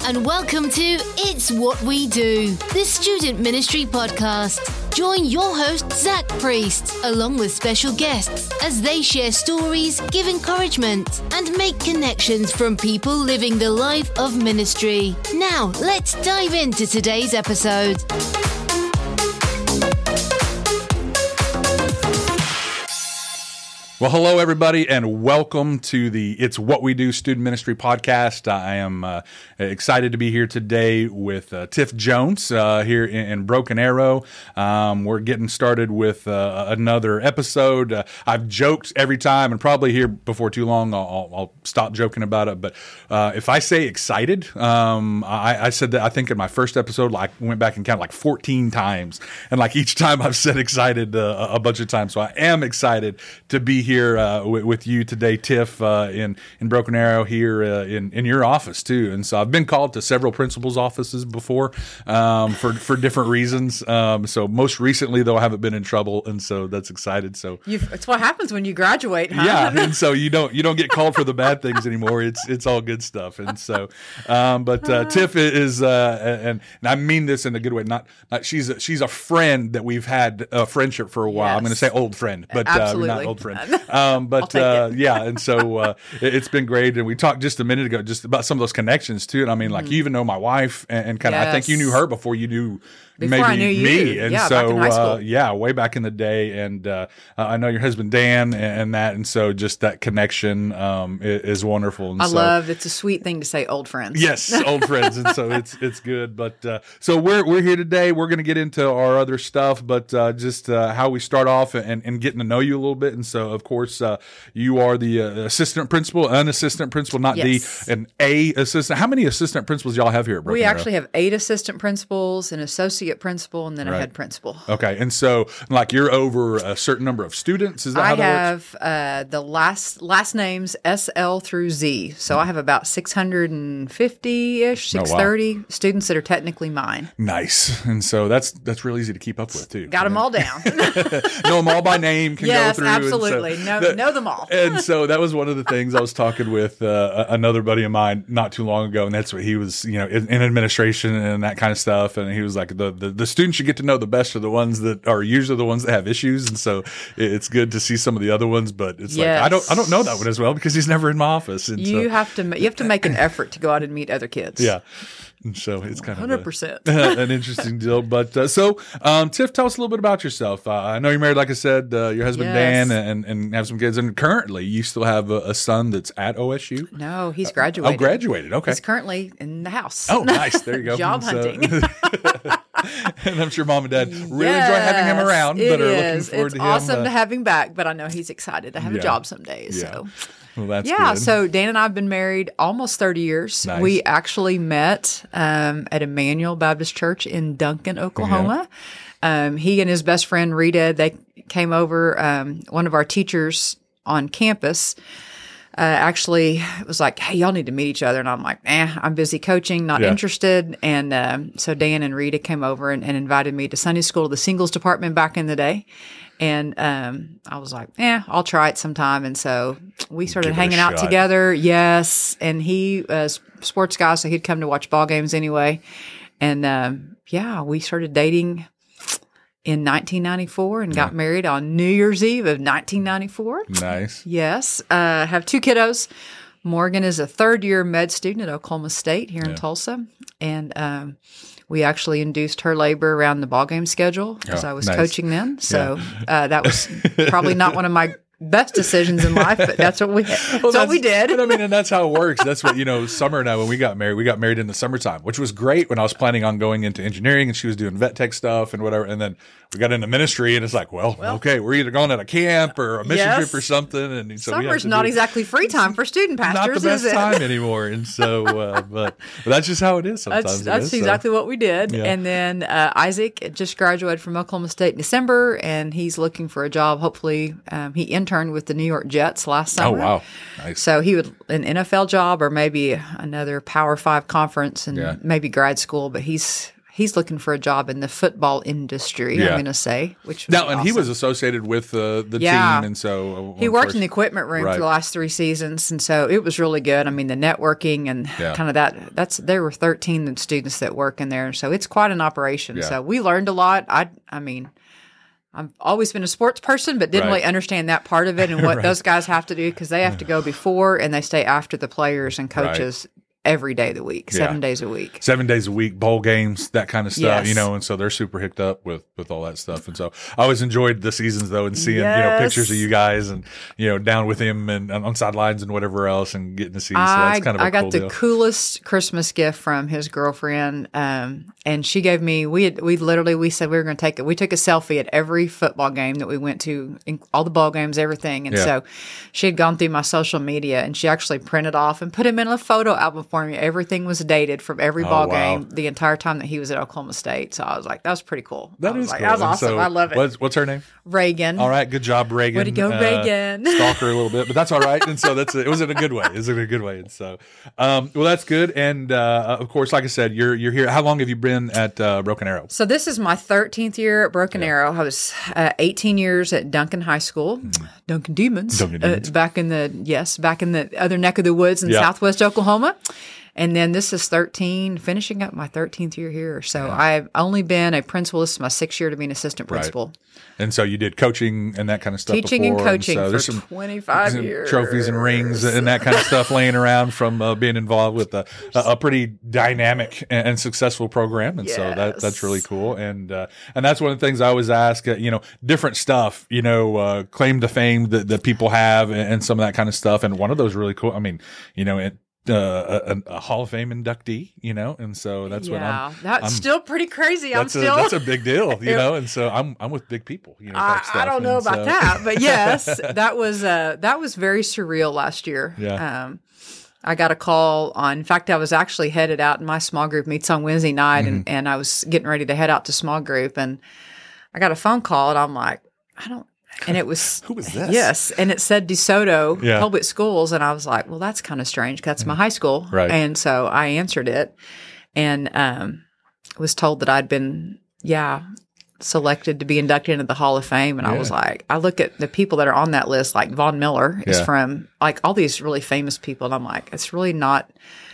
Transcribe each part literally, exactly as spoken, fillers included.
and welcome to It's What We Do, the student ministry podcast. Join your host, Zach Priest, along with special guests as they share stories, give encouragement, and make connections from people living the life of ministry. Now, let's dive into today's episode. Well, hello, everybody, and welcome to the It's What We Do Student Ministry podcast. I am uh, excited to be here today with uh, Tiff Jones uh, here in, in Broken Arrow. Um, we're getting started with uh, another episode. Uh, I've joked every time, and probably here before too long, I'll, I'll stop joking about it. But uh, if I say excited, um, I, I said that I think in my first episode, like went back and counted like fourteen times, and like each time I've said excited uh, a bunch of times. So I am excited to be here uh, w- with you today, Tiff, uh, in in Broken Arrow here uh, in in your office too. And so I've been called to several principals' offices before um, for for different reasons. Um, so most recently, though, I haven't been in trouble, and so that's excited. So You've, it's what happens when you graduate, huh? Yeah, and so you don't you don't get called for the bad things anymore. It's it's all good stuff. And so, um, but uh, Tiff is, uh, and, and I mean this in a good way. Not, not she's a, she's a friend that we've had a friendship for a while. Yes. I'm going to say old friend, but uh, not old friend. Um, but uh, yeah, and so uh, it, it's been great. And we talked just a minute ago just about some of those connections too. And I mean, like mm. you even know my wife, and, and kind of yes. I think you knew her before you knew. Before maybe I knew you. me, and yeah, so back in high school. Uh, yeah, way back in the day, and uh, I know your husband Dan, and, and that, and so just that connection um, is, is wonderful. And I so, love it's a sweet thing to say, old friends. Yes, old friends, and so it's it's good. But uh, so we're we're here today. We're going to get into our other stuff, but uh, just uh, how we start off and, and getting to know you a little bit. And so, of course, uh, you are the uh, assistant principal, an assistant principal, not yes. the an A assistant. How many assistant principals y'all have here at Broken We Arrow? actually have eight assistant principals, an associate principal, and then Right. a head principal. Okay, and so like you're over a certain number of students. Is that I how that have works? uh, the last last names S L through Z, so I have about six hundred fifty ish, six thirty oh, wow. students that are technically mine. Nice, and so that's that's real easy to keep up with too. Got them all down. Know them all by name. Can yes, go through. absolutely. And so know, that, know them all. And so that was one of the things I was talking with uh, another buddy of mine not too long ago, and that's what he was, you know, in, in administration and that kind of stuff. And he was like, the, the the students you get to know the best are the ones that are usually the ones that have issues, and so it's good to see some of the other ones. But it's yes. like I don't I don't know that one as well because he's never in my office. And you so, have to you have to make an effort to go out and meet other kids. Yeah. And so it's kind one hundred percent. of a, an interesting deal. But uh, so, um, Tiff, tell us a little bit about yourself. Uh, I know you're married, like I said, uh, your husband yes. Dan, and, and have some kids. And currently, you still have a, a son that's at O S U? No, he's graduated. Oh, graduated. Okay. He's currently in the house. Oh, nice. There you go. Job so, hunting. And I'm sure mom and dad really yes, enjoy having him around, but are looking is. forward it's to him. awesome uh, to have him back, but I know he's excited to have yeah. a job someday. Yeah. So. Well, that's yeah, good. so Dan and I have been married almost thirty years. Nice. We actually met um, at Emmanuel Baptist Church in Duncan, Oklahoma. Yeah. Um, he and his best friend Rita, they came over. Um, one of our teachers on campus uh, actually was like, "Hey, y'all need to meet each other." And I'm like, "Eh, I'm busy coaching, not yeah. interested." And um, so Dan and Rita came over and, and invited me to Sunday school, the singles department back in the day. And um, I was like, eh, I'll try it sometime. And so we started hanging out together. Yes. And he was a sports guy, so he'd come to watch ball games anyway. And um, yeah, we started dating in nineteen ninety-four and got yeah. married on New Year's Eve of nineteen ninety-four. Nice. Yes. Uh, have two kiddos. Morgan is a third year med student at Oklahoma State here yeah. in Tulsa. And um, we actually induced her labor around the ball game schedule because oh, I was nice. coaching then. So yeah. uh, that was probably not one of my best decisions in life, but that's what we that's, well, that's what we did. But I mean, and that's how it works. That's what, you know, Summer and I, when we got married, we got married in the summertime, which was great when I was planning on going into engineering and she was doing vet tech stuff and whatever. And then we got into ministry and it's like, well, well okay, we're either going at a camp or a mission yes. trip or something. And so summer's not do, exactly free time for student pastors, not the best is it? time anymore. And so, uh, but, but that's just how it is sometimes. That's, that's is, exactly so. what we did. Yeah. And then uh, Isaac just graduated from Oklahoma State in December and he's looking for a job. Hopefully um, he interned with the New York Jets last summer. Oh, wow. Nice. So he would an N F L job or maybe another Power Five conference and yeah. maybe grad school, but he's he's looking for a job in the football industry, Yeah. I'm going to say. Which Now, and awesome. he was associated with uh, the Yeah. team, and so uh, He of worked course- in the equipment room Right. for the last three seasons, and so it was really good. I mean, the networking and Yeah. kind of that. That's there were thirteen students that work in there, so it's quite an operation. Yeah. So we learned a lot. I, I mean, I've always been a sports person, but didn't Right. really understand that part of it and what Right. those guys have to do because they have to go before and they stay after the players and coaches every day of the week, seven Yeah. days a week. seven days a week, bowl games, that kind of stuff, Yes. you know, and so they're super hicked up with, with all that stuff. And so I always enjoyed the seasons though, and seeing, you know, Yes. pictures of you guys and, you know, down with him and, and on sidelines and whatever else and getting to see. So I, that's kind of a I got cool the deal. coolest Christmas gift from his girlfriend, um, and she gave me. We had, we literally we said we were going to take it. We took a selfie at every football game that we went to, in, all the ball games, everything. And Yeah. so she had gone through my social media, and she actually printed off and put him in a photo album for me. Everything was dated from every Oh, ball wow. game the entire time that he was at Oklahoma State. So I was like, that was pretty cool. That I was is like, cool. That was And awesome. so I love it. What's, what's her name? Reagan. All right. Good job, Reagan. Way to go, Uh, Reagan. Stalk her a little bit, but that's all right. And so that's, it was in a good way. It was in a good way. And so, um, well, that's good. And, uh, of course, like I said, you're, you're here. How long have you been at, uh, Broken Arrow? So this is my thirteenth year at Broken Arrow. I was uh, eighteen years at Duncan High School, Duncan Demons, Duncan Demons. Uh, back in the yes, back in the other neck of the woods in Yeah. Southwest Oklahoma. And then this is thirteen, finishing up my thirteenth year here. So I've only been a principal. This is my sixth year to be an assistant principal. And so you did coaching and that kind of stuff Teaching before. and coaching so for there's some twenty-five some years. trophies and rings and that kind of stuff laying around from uh, being involved with a, a, a pretty dynamic and, and successful program. And so that that's really Yes. cool. And uh, and that's one of the things I always ask, uh, you know, different stuff, you know, uh, claim to fame that, that people have and, and some of that kind of stuff. And one of those really cool, I mean, you know, it, uh, a, a Hall of Fame inductee, you know, and so that's what Yeah, I'm. that's I'm- still pretty crazy. I'm That's a, still. that's a big deal, you know, and so I'm I'm with big people, you know. I, type stuff. I don't know And about so- that, but yes, that was uh, that was very surreal last year. Yeah. Um, I got a call on. In fact, I was actually headed out, and my small group meets on Wednesday night, Mm-hmm. and, and I was getting ready to head out to small group, and I got a phone call, and I'm like, I don't. And it was Who was this? Yes, and it said DeSoto Yeah. Public Schools, and I was like, well, that's kind of strange. 'Cause that's my high school, Right. And so I answered it, and um, was told that I'd been, yeah, selected to be inducted into the Hall of Fame. And I was Yeah. like, I look at the people that are on that list, like Von Miller is Yeah. from, like all these really famous people, and I'm like, it's really not,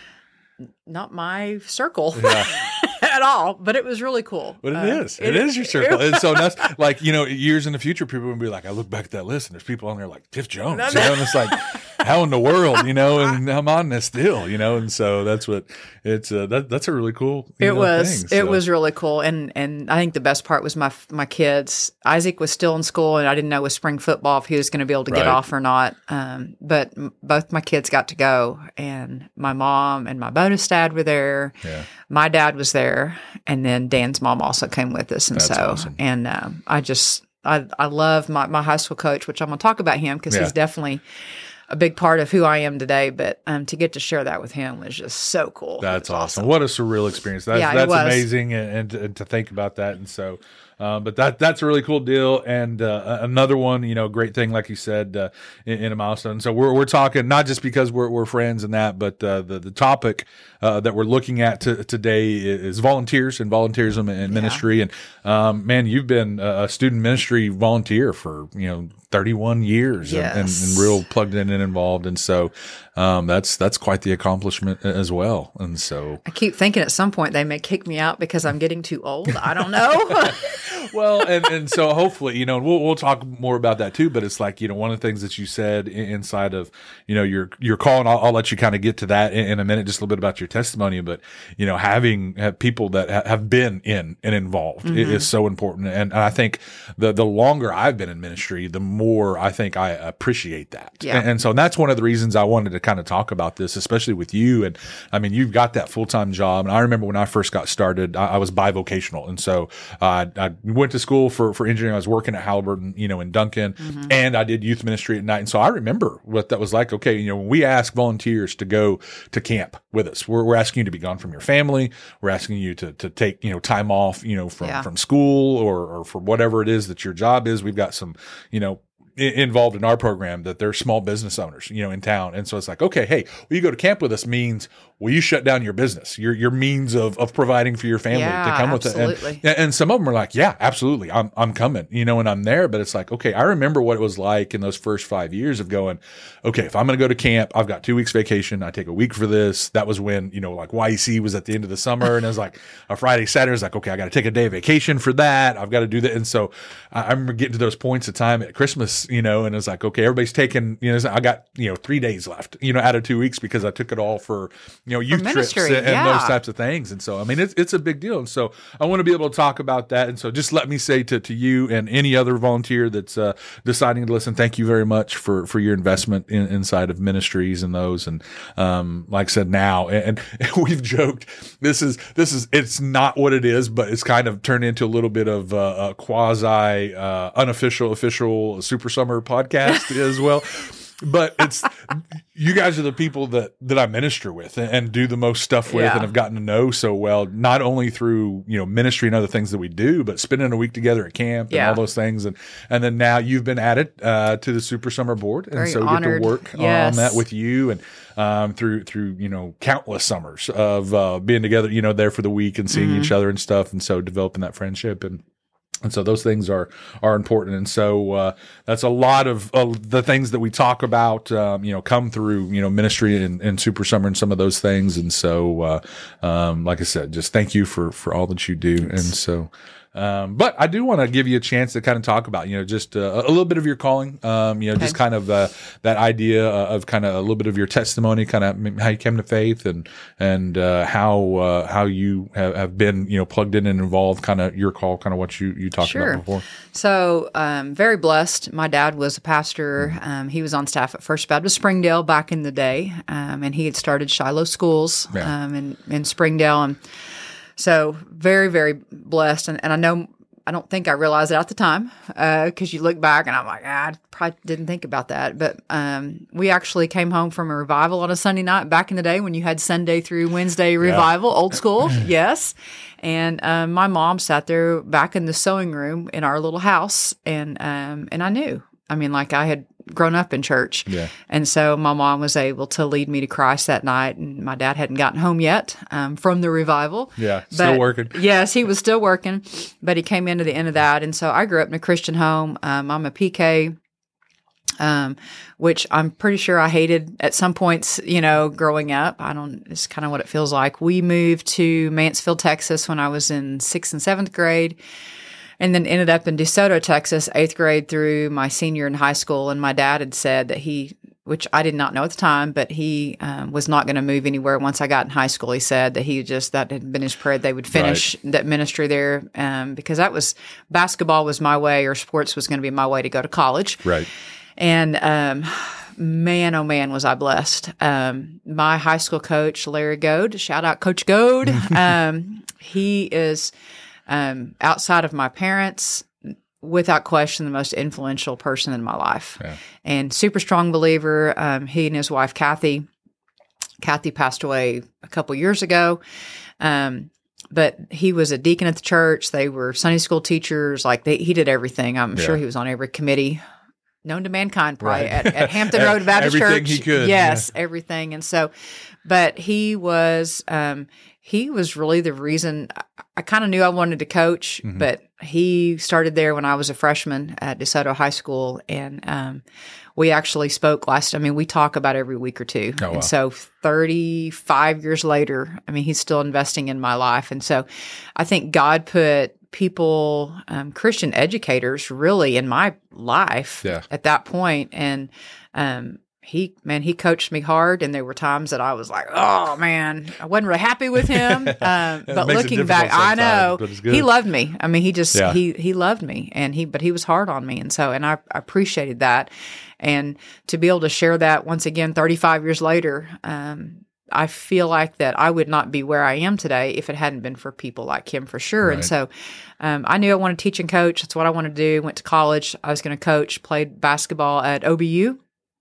not my circle. Yeah. At all, but it was really cool. But it Uh, is. It is your circle. And so that's like, you know, years in the future, people will be like, I look back at that list and there's people on there like Tiff Jones, you know, and it's like, how in the world, you know, and I'm on this still, you know, and so that's what it's, uh, that, that's a really cool you It know, was. thing, It so. was really cool, and and I think the best part was my my kids. Isaac was still in school, and I didn't know with spring football if he was going to be able to get Right. off or not. Um, but m- both my kids got to go, and my mom and my bonus dad were there. Yeah. My dad was there, and then Dan's mom also came with us, and That's so awesome. and um, I just I I love my my high school coach, which I'm going to talk about him because Yeah. he's definitely a big part of who I am today. But um, to get to share that with him was just so cool. That's It was awesome. What a surreal experience. That's, Yeah, it that's was. amazing. And, and, to, and to think about that. And so, uh, but that, that's a really cool deal. And, uh, another one, you know, great thing, like you said, uh, in, in a milestone. So we're, we're talking not just because we're, we're friends and that, but, uh, the, the topic, uh, that we're looking at to, today is volunteers and volunteerism and ministry. And, um, man, you've been a student ministry volunteer for, you know, thirty-one years and, and, and Yes. real plugged in and involved. And so, um, that's, that's quite the accomplishment as well. And so, I keep thinking at some point they may kick me out because I'm getting too old. I don't know. well, and, and so hopefully, you know, we'll, we'll talk more about that too, but it's like, you know, one of the things that you said in, inside of, you know, your, your call, and I'll, I'll let you kind of get to that in, in a minute, just a little bit about your testimony, but, you know, having have people that ha- have been in and involved Mm-hmm. is so important. And I think the, the longer I've been in ministry, the more I think I appreciate that. Yeah. And, and so that's one of the reasons I wanted to kind of talk about this, especially with you. And I mean, you've got that full-time job. And I remember when I first got started, I, I was bivocational. And so uh, I went to school for, for engineering. I was working at Halliburton, you know, in Duncan, Mm-hmm. and I did youth ministry at night. And so I remember what that was like. Okay, you know, when we ask volunteers to go to camp with us, we're, we're asking you to be gone from your family. We're asking you to, to take, you know, time off, you know, from, Yeah. from school or, or for whatever it is that your job is. We've got some, you know, I- involved in our program that they're small business owners, you know, in town. And so it's like, okay, hey, well, you go to camp with us means, well, you shut down your business, your your means of, of providing for your family yeah, to come absolutely. with it. And, and some of them are like, yeah, absolutely, I'm I'm coming, you know, and I'm there. But it's like, okay, I remember what it was like in those first five years of going, okay, if I'm going to go to camp, I've got two weeks vacation. I take a week for this. That was when, you know, like Y E C was at the end of the summer, and it was like a Friday, Saturday. It's like, okay, I got to take a day of vacation for that. I've got to do that. And so I, I remember getting to those points of time at Christmas, you know, and it's like, okay, everybody's taking, you know, I got, you know, three days left, you know, out of two weeks because I took it all for, you know, youth trips and, and yeah. those types of things. And so, I mean, it's, it's a big deal. And so I want to be able to talk about that. And so just let me say to, to you and any other volunteer that's uh, deciding to listen, thank you very much for, for your investment in, inside of ministries and those. And um, like I said, now, and, and we've joked, this is, this is, it's not what it is, but it's kind of turned into a little bit of uh, a quasi uh, unofficial, official Super Summer podcast as well. But it's, you guys are the people that, that I minister with and, and do the most stuff with yeah. and have gotten to know so well, not only through, you know, ministry and other things that we do, but spending a week together at camp and yeah. all those things. And, and then now you've been added uh, to the Super Summer board. And Very so we honored. get to work yes. on that with you and um, through, through, you know, countless summers of uh, being together, you know, there for the week and seeing mm-hmm. each other and stuff. And so developing that friendship and, And so those things are are important, and so uh, that's a lot of uh, the things that we talk about. Um, you know, come through you know ministry and, and Super Summer and some of those things. And so, uh, um, like I said, just thank you for for all that you do. And so. Um, but I do want to give you a chance to kind of talk about, you know, just uh, a little bit of your calling, um, you know, okay. just kind of uh, that idea of kind of a little bit of your testimony, kind of how you came to faith and and uh, how uh, how you have, have been, you know, plugged in and involved, kind of your call, kind of what you, you talked sure. about before. So um, very blessed. My dad was a pastor. Mm-hmm. Um, he was on staff at First Baptist Springdale back in the day, um, and he had started Shiloh Schools yeah. um, in, in Springdale. And so very, very blessed. And, and I know, I don't think I realized it at the time because uh, you look back and I'm like, ah, I probably didn't think about that. But um, we actually came home from a revival on a Sunday night back in the day when you had Sunday through Wednesday revival, yeah. old school, yes. And um, my mom sat there back in the sewing room in our little house, and um, and I knew. I mean, like I had grown up in church. Yeah. And so my mom was able to lead me to Christ that night. And my dad hadn't gotten home yet um, from the revival. Yeah, still but, working. Yes, he was still working, but he came into the end of that. And so I grew up in a Christian home. Um, I'm a P K, um, which I'm pretty sure I hated at some points, you know, growing up. I don't, it's kind of what it feels like. We moved to Mansfield, Texas when I was in sixth and seventh grade. And then ended up in DeSoto, Texas, eighth grade through my senior in high school. And my dad had said that he, which I did not know at the time, but he um, was not going to move anywhere once I got in high school. He said that he just, that had been his prayer, they would finish right. that ministry there um, because that was, basketball was my way, or sports was going to be my way to go to college. Right. And um, man, oh man, was I blessed. Um, my high school coach, Larry Goad, shout out Coach Goad. um, he is... Um, outside of my parents, without question, the most influential person in my life. Yeah. And super strong believer. Um, he and his wife, Kathy, Kathy passed away a couple years ago. Um, but he was a deacon at the church. They were Sunday school teachers. Like they, he did everything. I'm yeah. sure he was on every committee known to mankind, probably right. at, at Hampton Road Baptist everything Church. Everything he could. Yes, yeah. everything. And so, but he was, um, he was really the reason. I, I kind of knew I wanted to coach, mm-hmm. but he started there when I was a freshman at DeSoto High School. And um, we actually spoke last, I mean, we talk about every week or two. Oh, wow. And so thirty-five years later, I mean, he's still investing in my life. And so I think God put people, um, Christian educators really in my life yeah. at that point. And um, he, man, he coached me hard. And there were times that I was like, oh man, I wasn't really happy with him. Um, but looking back, I know he loved me. I mean, he just, yeah. he, he loved me and he, but he was hard on me. And so, and I, I appreciated that. And to be able to share that once again, thirty-five years later, um, I feel like that I would not be where I am today if it hadn't been for people like him, for sure. Right. And so um, I knew I wanted to teach and coach. That's what I wanted to do. Went to college. I was going to coach, played basketball at O B U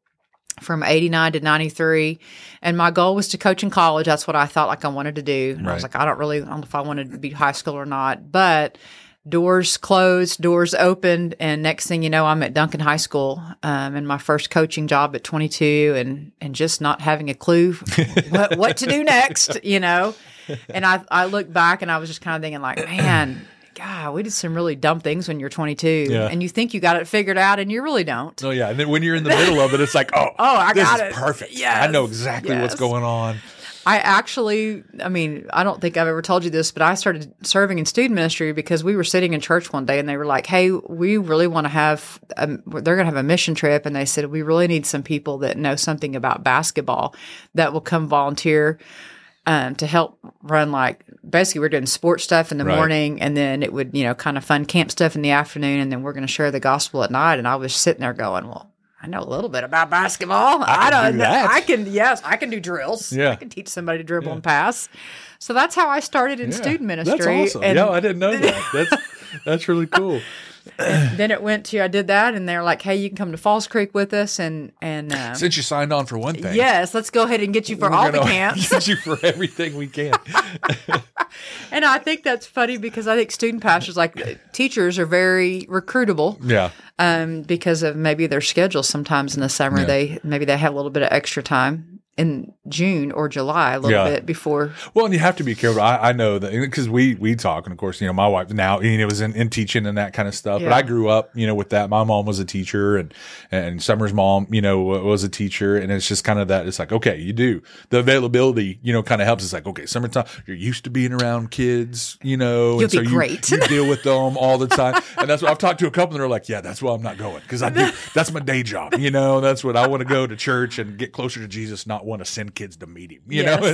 from eighty-nine to ninety-three. And my goal was to coach in college. That's what I thought like I wanted to do. And right. I was like, I don't really, I don't know if I wanted to be high school or not. But doors closed, doors opened, and next thing you know, I'm at Duncan High School, um, in my first coaching job at twenty-two, and and just not having a clue what, what to do next, you know. And I I look back and I was just kind of thinking like, man, God, we did some really dumb things when you're twenty-two, yeah. and you think you got it figured out, and you really don't. Oh yeah, and then when you're in the middle of it, it's like, oh, oh, I this got is it. perfect. Yes. I know exactly yes. what's going on. I actually, I mean, I don't think I've ever told you this, but I started serving in student ministry because we were sitting in church one day and they were like, hey, we really want to have, a, they're going to have a mission trip. And they said, we really need some people that know something about basketball that will come volunteer um, to help run, like, basically we're doing sports stuff in the right. morning, and then it would, you know, kind of fun camp stuff in the afternoon. And then we're going to share the gospel at night. And I was sitting there going, well, I know a little bit about basketball. I, I don't do know. that. I can, yes, I can do drills. Yeah. I can teach somebody to dribble yeah. and pass. So that's how I started in yeah. student ministry. That's awesome. And yeah, I didn't know that. That's that's really cool. And then it went to, I did that, and they're like, hey, you can come to Falls Creek with us. And, and uh, since you signed on for one thing. Yes, let's go ahead and get you for we're all the gonna camps. Get you for everything we can. And I think that's funny because I think student pastors, like teachers, are very recruitable. Yeah. Um, because of maybe their schedule. Sometimes in the summer, Yeah. they maybe they have a little bit of extra time in June or July, a little Yeah. bit before. Well, and you have to be careful. I, I know that because we we talk, and of course, you know, my wife now, you know, was in, in teaching and that kind of stuff. Yeah. But I grew up, you know, with that. My mom was a teacher, and and Summer's mom, you know, was a teacher, and it's just kind of that. It's like, okay, you do the availability, you know, kind of helps. It's like, okay, summertime, you're used to being around kids, you know, You'll and so be you, great. you deal with them all the time, and that's what I've talked to a couple, and they're like, yeah, that's why I'm not going because I do. That's my day job, you know. That's what I want to go to church and get closer to Jesus, not want to send kids to meet him, you Yes. know.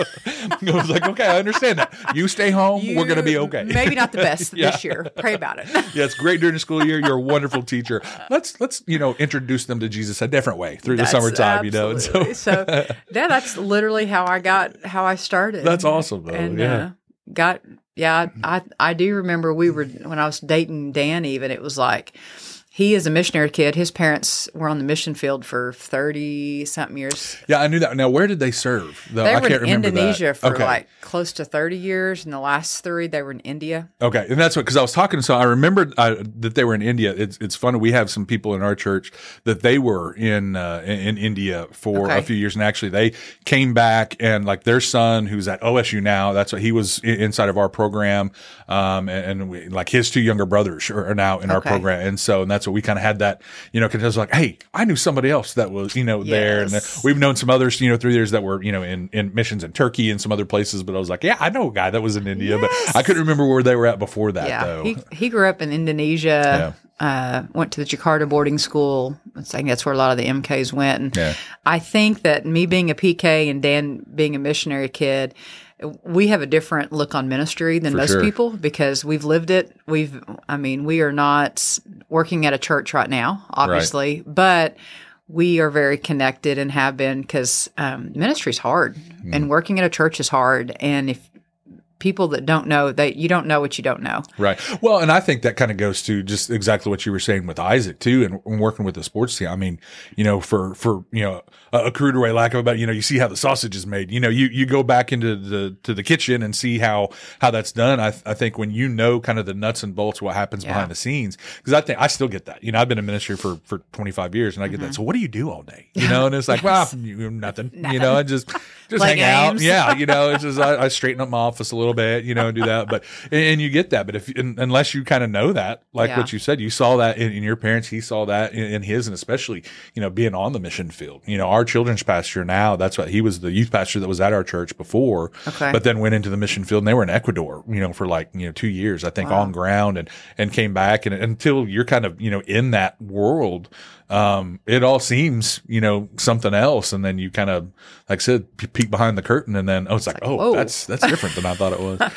And so I was like, okay, I understand that. You stay home, You- we're going to be okay. Maybe not the best Yeah. this year. Pray about it. Yeah, it's great during the school year. You're a wonderful teacher. Let's let's you know introduce them to Jesus a different way through That's the summertime, you know. And so, absolutely. so yeah, that's literally how I got how I started. That's awesome, though. And yeah, uh, got yeah, I I do remember we were when I was dating Dan. Even it was like. He is a missionary kid. His parents were on the mission field for thirty something years. yeah, I knew that. Now, where did they serve? Though? They I were can't in remember Indonesia that. for Okay. like close to thirty years, and the last three they were in India. Okay, and that's what because I was talking. So I remembered uh, that they were in India. It's it's funny. We have some people in our church that they were in uh, in, in India for Okay. a few years, and actually they came back and like their son, who's at O S U now, that's what he was in, inside of our program, um, and, and we, like his two younger brothers are, are now in our Okay. program, and so and that's what we kind of had that, you know, because I was like, hey, I knew somebody else that was you know there, and Yes. we've known some others, you know, through years that were you know in in missions in Turkey and some other places, but I was like, yeah, I know a guy that was in India, Yes. but I couldn't remember where they were at before that. Yeah, though. he he grew up in Indonesia. Uh, went to the Jakarta boarding school. I think that's where a lot of the M Ks went. And Yeah. I think that me being a P K and Dan being a missionary kid, we have a different look on ministry than For most sure. people because we've lived it. We've, I mean, we are not working at a church right now, obviously, but we are very connected and have been because um, ministry is hard Mm. and working at a church is hard. And if people that don't know, that you don't know what you don't know. Right. Well, and I think that kind of goes to just exactly what you were saying with Isaac too, and, and working with the sports team. I mean, you know, for for you know a, a cruder way, lack of about, you know, you see how the sausage is made. You know, you you go back into the to the kitchen and see how how that's done. I I think when you know kind of the nuts and bolts, what happens Yeah. behind the scenes, because I think I still get that. You know, I've been in ministry for for twenty-five years, and I get Mm-hmm. that. So what do you do all day? You know, and it's like, well, you, nothing. You know, I just just Play hang out. games. Yeah, you know, it's just I, I straighten up my office a little bit. You know, and do that. But and, and you get that. But if un, unless you kind of know that, like Yeah. what you said, you saw that in, in your parents. He saw that in, in his, and especially you know being on the mission field. You know, our children's pastor now. That's what he was the youth pastor that was at our church before. Okay. But then went into the mission field, and they were in Ecuador. You know, for like you know two years, I think, on ground, and and came back. And until you're kind of you know in that world. Um, it all seems, you know, something else. And then you kind of, like I said, p- peek behind the curtain and then, oh, it's like, like, oh, whoa. that's, that's different than I thought it was.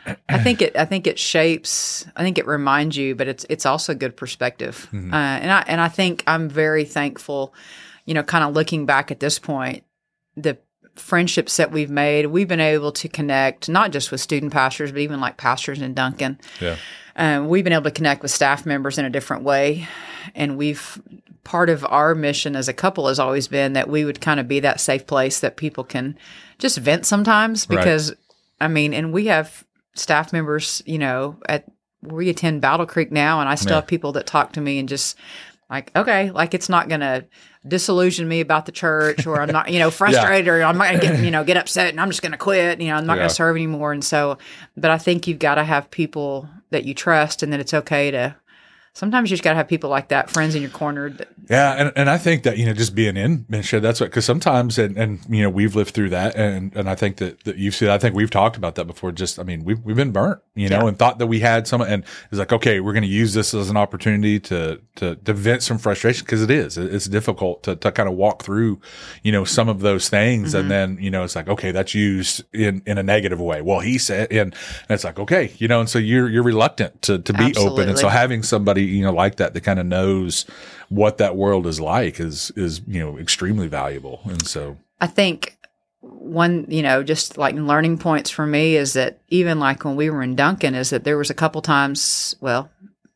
I think it. I think it shapes. I think it reminds you, but it's it's also good perspective. Mm-hmm. Uh, and I and I think I'm very thankful. You know, kind of looking back at this point, the friendships that we've made, we've been able to connect not just with student pastors, but even like pastors in Duncan. Yeah. Um, we've been able to connect with staff members in a different way, and we've part of our mission as a couple has always been that we would kind of be that safe place that people can just vent sometimes because, Right. I mean, and we have staff members, you know, at we attend Battle Creek now, and I still Yeah. have people that talk to me and just like, okay, like it's not going to disillusion me about the church, or I'm not, you know, frustrated, yeah. or I'm not going to get, you know, get upset and I'm just going to quit, you know, I'm not yeah. going to serve anymore. And so, but I think you've got to have people that you trust, and that it's okay to, sometimes you just got to have people like that, friends in your corner. That, yeah. And, and I think that, you know, just being in ministry, that's what, because sometimes, and, and, you know, we've lived through that. And, and I think that, that you've seen, I think we've talked about that before. Just, I mean, we've, we've been burnt, you know, yeah. and thought that we had some, and it's like, okay, we're going to use this as an opportunity to, to, to vent some frustration, because it is, it's difficult to, to kind of walk through, you know, some of those things. Mm-hmm. And then, you know, it's like, okay, that's used in, in a negative way. Well, he said, and, and it's like, okay, you know, and so you're, you're reluctant to, to be Absolutely. Open. And so having somebody, you know, like that, that kind of knows what that world is like is, is, you know, extremely valuable. And so I think one, you know, just like learning points for me is that even like when we were in Duncan, is that there was a couple times, well,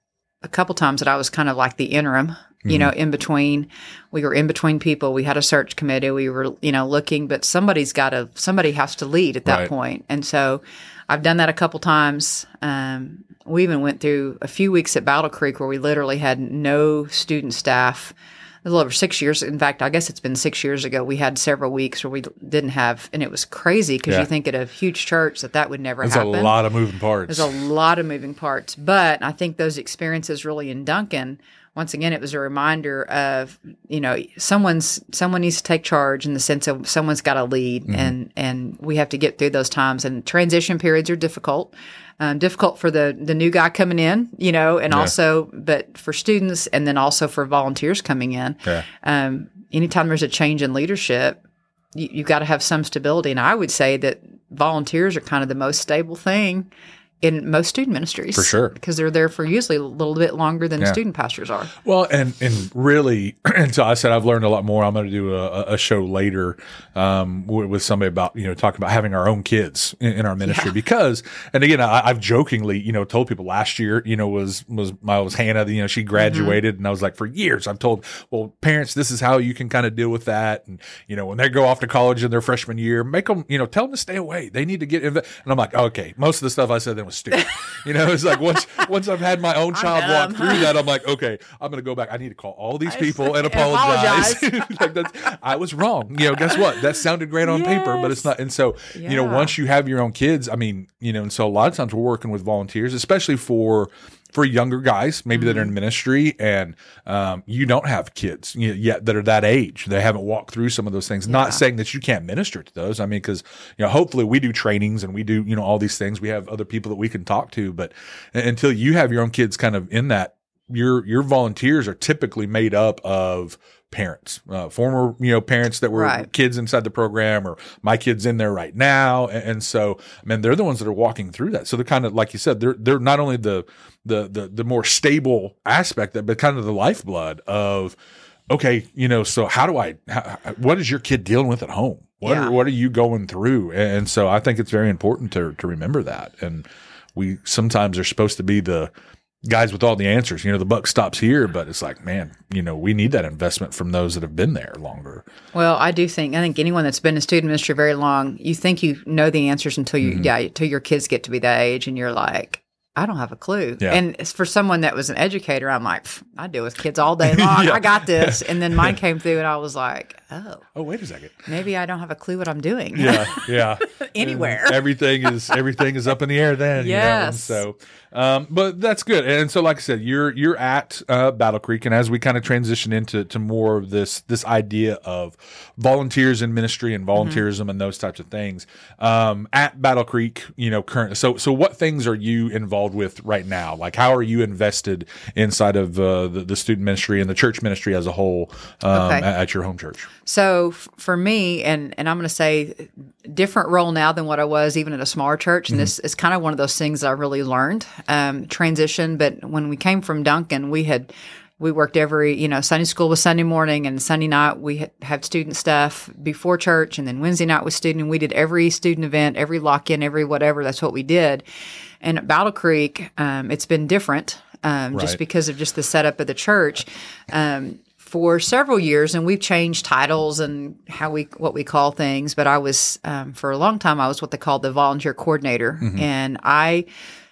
a couple times that I was kind of like the interim, you mm-hmm. know, in between, we were in between people. We had a search committee. We were, you know, looking, but somebody's got to, somebody has to lead at that right. point. And so I've done that a couple times. Um, we even went through a few weeks at Battle Creek where we literally had no student staff. A little over six years. In fact, I guess it's been six years ago. We had several weeks where we didn't have, and it was crazy because yeah. you think at a huge church that that would never There's happen. There's a lot of moving parts. There's a lot of moving parts. But I think those experiences really in Duncan, once again, it was a reminder of, you know, someone's someone needs to take charge in the sense of someone's got to lead, mm-hmm. and and we have to get through those times. And transition periods are difficult. Um, difficult for the, the new guy coming in, you know, and yeah. also, but for students, and then also for volunteers coming in. Yeah. Um, anytime there's a change in leadership, you, you've got to have some stability. And I would say that volunteers are kind of the most stable thing in most student ministries. For sure. Because they're there for usually a little bit longer than yeah. student pastors are. Well, and and really, and so I said I've learned a lot more. I'm going to do a, a show later um, with somebody about, you know, talking about having our own kids in, in our ministry. Yeah. Because, and again, I, I've jokingly, you know, told people last year, you know, was, was my, was Hannah, you know, she graduated, mm-hmm. and I was like, for years, I've told, well, parents, this is how you can kind of deal with that. And, you know, when they go off to college in their freshman year, make them, you know, tell them to stay away. They need to get involved. And I'm like, okay, most of the stuff I said then was stupid. You know, it's like once once I've had my own child walk through that, I'm like, okay, I'm going to go back. I need to call all these people and apologize. Like that's, I was wrong. You know, guess what? That sounded great on yes. paper, but it's not. And so, yeah. you know, once you have your own kids, I mean, you know, and so a lot of times we're working with volunteers, especially for for younger guys, maybe mm-hmm. that are in ministry, and um, you don't have kids yet that are that age. They haven't walked through some of those things. Yeah. Not saying that you can't minister to those. I mean, because, you know, hopefully we do trainings and we do, you know, all these things. We have other people that we can talk to, but until you have your own kids kind of in that, your your volunteers are typically made up of parents, uh, former, you know, parents that were right. kids inside the program, or my kid's in there right now. And, and so, I mean, they're the ones that are walking through that. So they're kind of, like you said, they're, they're not only the, the, the, the more stable aspect, but kind of the lifeblood of, okay, you know, so how do I, how, what is your kid dealing with at home? What yeah. are, what are you going through? And so I think it's very important to, to remember that. And we sometimes are supposed to be the guys with all the answers. You know, the buck stops here, but it's like, man, you know, we need that investment from those that have been there longer. Well, I do think, I think anyone that's been in student ministry very long, you think you know the answers until you, mm-hmm. yeah, until your kids get to be that age, and you're like, I don't have a clue. Yeah. And for someone that was an educator, I'm like, I deal with kids all day long. yeah. I got this. And then mine came through, and I was like, oh. Oh, wait a second. Maybe I don't have a clue what I'm doing. Yeah, yeah. Anywhere. And everything is everything is up in the air then. Yes. You know? And so, um, but that's good. And so, like I said, you're you're at uh, Battle Creek, and as we kind of transition into to more of this this idea of volunteers in ministry and volunteerism mm-hmm. and those types of things, um, at Battle Creek, you know, currently. So, so what things are you involved with right now? Like, how are you invested inside of uh, the, the student ministry and the church ministry as a whole um, okay. at, at your home church? So f- for me, and, and I'm going to say different role now than what I was even at a smaller church. And mm-hmm. this is kind of one of those things that I really learned, um, transition. But when we came from Duncan, we had, we worked every, you know, Sunday school was Sunday morning, and Sunday night we had, had student stuff before church. And then Wednesday night was student. And we did every student event, every lock-in, every whatever. That's what we did. And at Battle Creek, um, it's been different, um, right. just because of just the setup of the church. Um, for several years, and we've changed titles and how we what we call things. But I was um, for a long time I was what they called the volunteer coordinator, mm-hmm. and I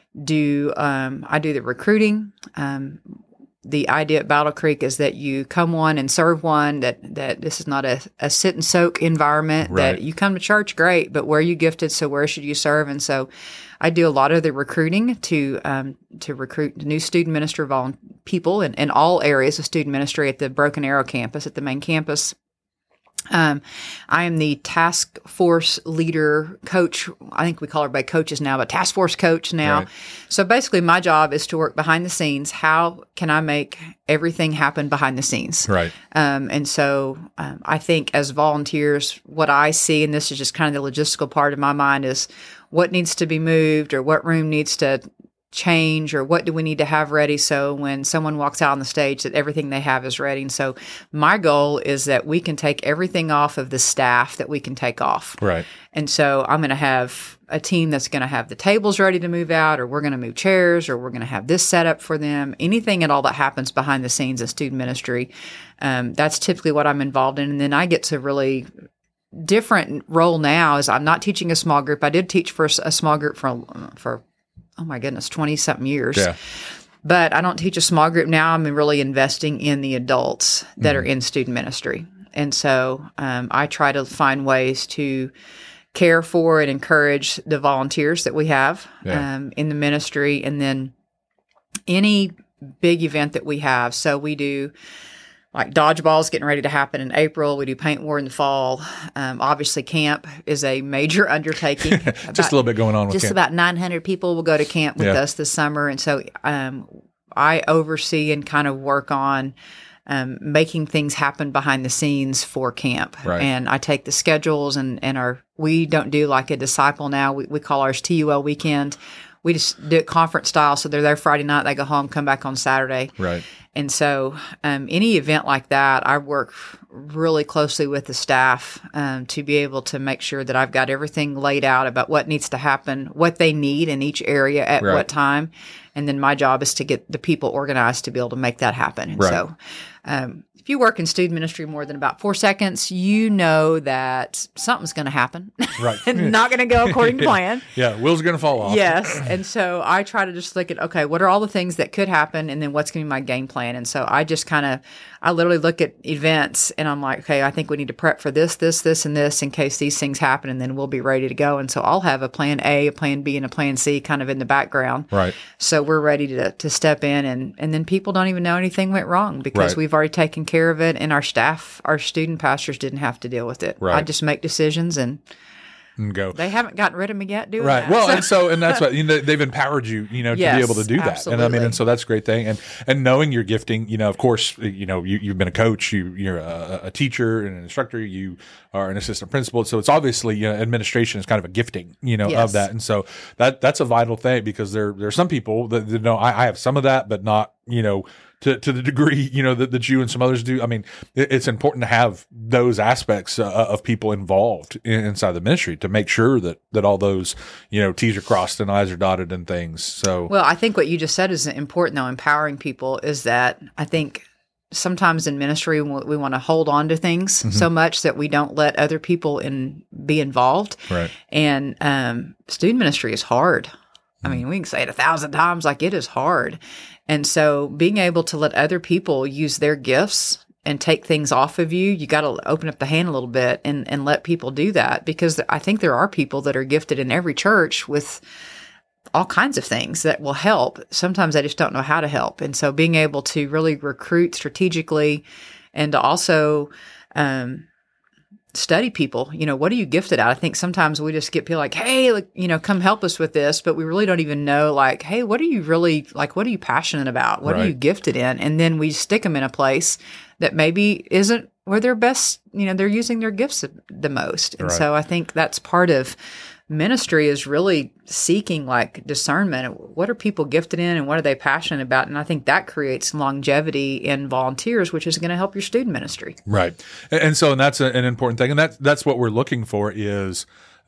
do um, I do the recruiting. Um, the idea at Battle Creek is that you come one and serve one, that, that this is not a, a sit and soak environment, right. that you come to church, great, but where are you gifted, so where should you serve? And so I do a lot of the recruiting to um, to recruit new student minister vol- people in, in all areas of student ministry at the Broken Arrow campus, at the main campus. Um, I am the task force leader coach. I think we call everybody coaches now, but task force coach now. Right. So basically my job is to work behind the scenes. How can I make everything happen behind the scenes? Right. Um, and so um, I think as volunteers, what I see, and this is just kind of the logistical part of my mind, is what needs to be moved or what room needs to change or what do we need to have ready so when someone walks out on the stage that everything they have is ready. And so my goal is that we can take everything off of the staff that we can take off. Right. And so I'm going to have a team that's going to have the tables ready to move out, or we're going to move chairs, or we're going to have this set up for them. Anything at all that happens behind the scenes in student ministry, um, that's typically what I'm involved in. And then I get to really different role now is I'm not teaching a small group. I did teach for a small group for for oh my goodness, twenty something years. Yeah. But I don't teach a small group now. I'm really investing in the adults that mm-hmm. are in student ministry. And so um, I try to find ways to care for and encourage the volunteers that we have yeah. um, in the ministry. And then any big event that we have. So we do like dodgeball is getting ready to happen in April. We do paint war in the fall. Um, obviously, camp is a major undertaking. just about, a little bit going on with just camp. about nine hundred people will go to camp with yeah. us this summer. And so um, I oversee and kind of work on um, making things happen behind the scenes for camp. Right. And I take the schedules and, and our, we don't do like a disciple now. We, we call ours T U L weekend. We just do it conference style. So they're there Friday night, they go home, come back on Saturday. Right. And so um, any event like that, I work really closely with the staff um, to be able to make sure that I've got everything laid out about what needs to happen, what they need in each area at right. what time. And then my job is to get the people organized to be able to make that happen. And right. so um, if you work in student ministry more than about four seconds, you know that something's going to happen. Right. And not going to go according to plan. Yeah. Wheels are going to fall off. Yes. And so I try to just look at, okay, what are all the things that could happen? And then what's going to be my game plan? And so I just kind of, I literally look at events and I'm like, okay, I think we need to prep for this, this, this, and this in case these things happen. And then we'll be ready to go. And so I'll have a plan A, a plan B, and a plan C kind of in the background. Right. So we're ready to, to step in and, and then people don't even know anything went wrong because right. we've already taken care of it. And our staff, our student pastors didn't have to deal with it. Right. I just make decisions and and go. They haven't gotten rid of me yet, do right. That. Well, so. and so and that's what you know they've empowered you, you know, to yes, be able to do that. Absolutely. And I mean, and so that's a great thing. And and knowing your gifting, you know, of course, you know, you, you've been a coach, you you're a, a teacher and an instructor, you are an assistant principal. So it's obviously, you know, administration is kind of a gifting, you know, yes. of that. And so that that's a vital thing because there there are some people that, that know I, I have some of that, but not, you know, to, to the degree, you know, that, that you and some others do. I mean, it, it's important to have those aspects uh, of people involved in, inside the ministry to make sure that, that all those, you know, T's are crossed and I's are dotted and things. So, well, I think what you just said is important though. Empowering people is that I think sometimes in ministry, we, we want to hold on to things mm-hmm. so much that we don't let other people in be involved. Right. And, um, student ministry is hard. I mean, we can say it a thousand times, like it is hard. And so being able to let other people use their gifts and take things off of you, you got to open up the hand a little bit and, and let people do that because I think there are people that are gifted in every church with all kinds of things that will help. Sometimes I just don't know how to help. And so being able to really recruit strategically and to also, um, study people, you know, what are you gifted at? I think sometimes we just get people like, hey, like, you know, come help us with this, but we really don't even know like, hey, what are you really, like, what are you passionate about? What right. are you gifted in? And then we stick them in a place that maybe isn't where they're best, you know, they're using their gifts the most. And right. so I think that's part of ministry is really seeking like discernment. What are people gifted in and what are they passionate about? And I think that creates longevity in volunteers, which is going to help your student ministry. Right. And so, and that's a, an important thing. And that's, that's what we're looking for is,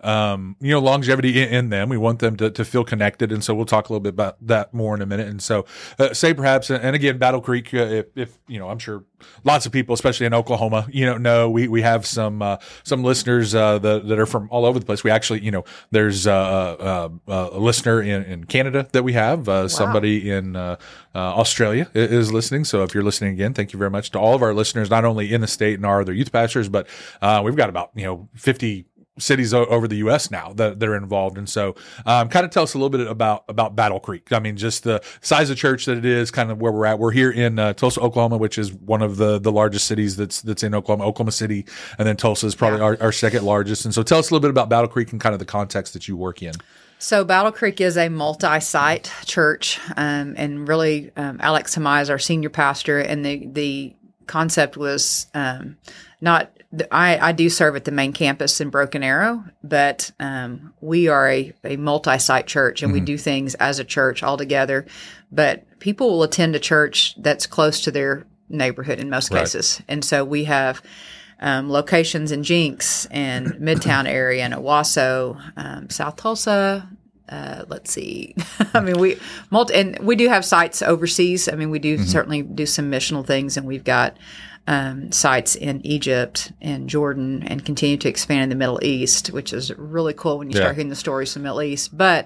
um, you know, longevity in, in them. We want them to, to feel connected. And so we'll talk a little bit about that more in a minute. And so uh, say perhaps, and again, Battle Creek, uh, if, if, you know, I'm sure lots of people, especially in Oklahoma, you know, know we, we have some, uh, some listeners, uh, that, that are from all over the place. We actually, you know, there's, uh, uh, uh a listener in, in Canada that we have, uh, wow. somebody in, uh, uh, Australia is listening. So if you're listening again, thank you very much to all of our listeners, not only in the state and our other youth pastors, but, uh, we've got about, you know, fifty cities o- over the U S now that, that are involved. And so, um, kind of tell us a little bit about, about Battle Creek. I mean, just the size of church that it is, kind of where we're at. We're here in, uh, Tulsa, Oklahoma, which is one of the, the largest cities that's, that's in Oklahoma, Oklahoma City. And then Tulsa is probably yeah. our, our second largest. And so tell us a little bit about Battle Creek and kind of the context that you work in. So Battle Creek is a multi-site church. Um, and really, um, Alex Hamai is our senior pastor, and the, the concept was, um, not, I, I do serve at the main campus in Broken Arrow, but um, we are a, a multi-site church, and mm-hmm. we do things as a church all together. But people will attend a church that's close to their neighborhood in most right. cases. And so we have um, locations in Jenks and Midtown area and Owasso, um, South Tulsa. Uh, let's see. I mean, we multi, and we do have sites overseas. I mean, we do mm-hmm. certainly do some missional things, and we've got Um, sites in Egypt and Jordan, and continue to expand in the Middle East, which is really cool when you yeah. start hearing the stories from the Middle East. But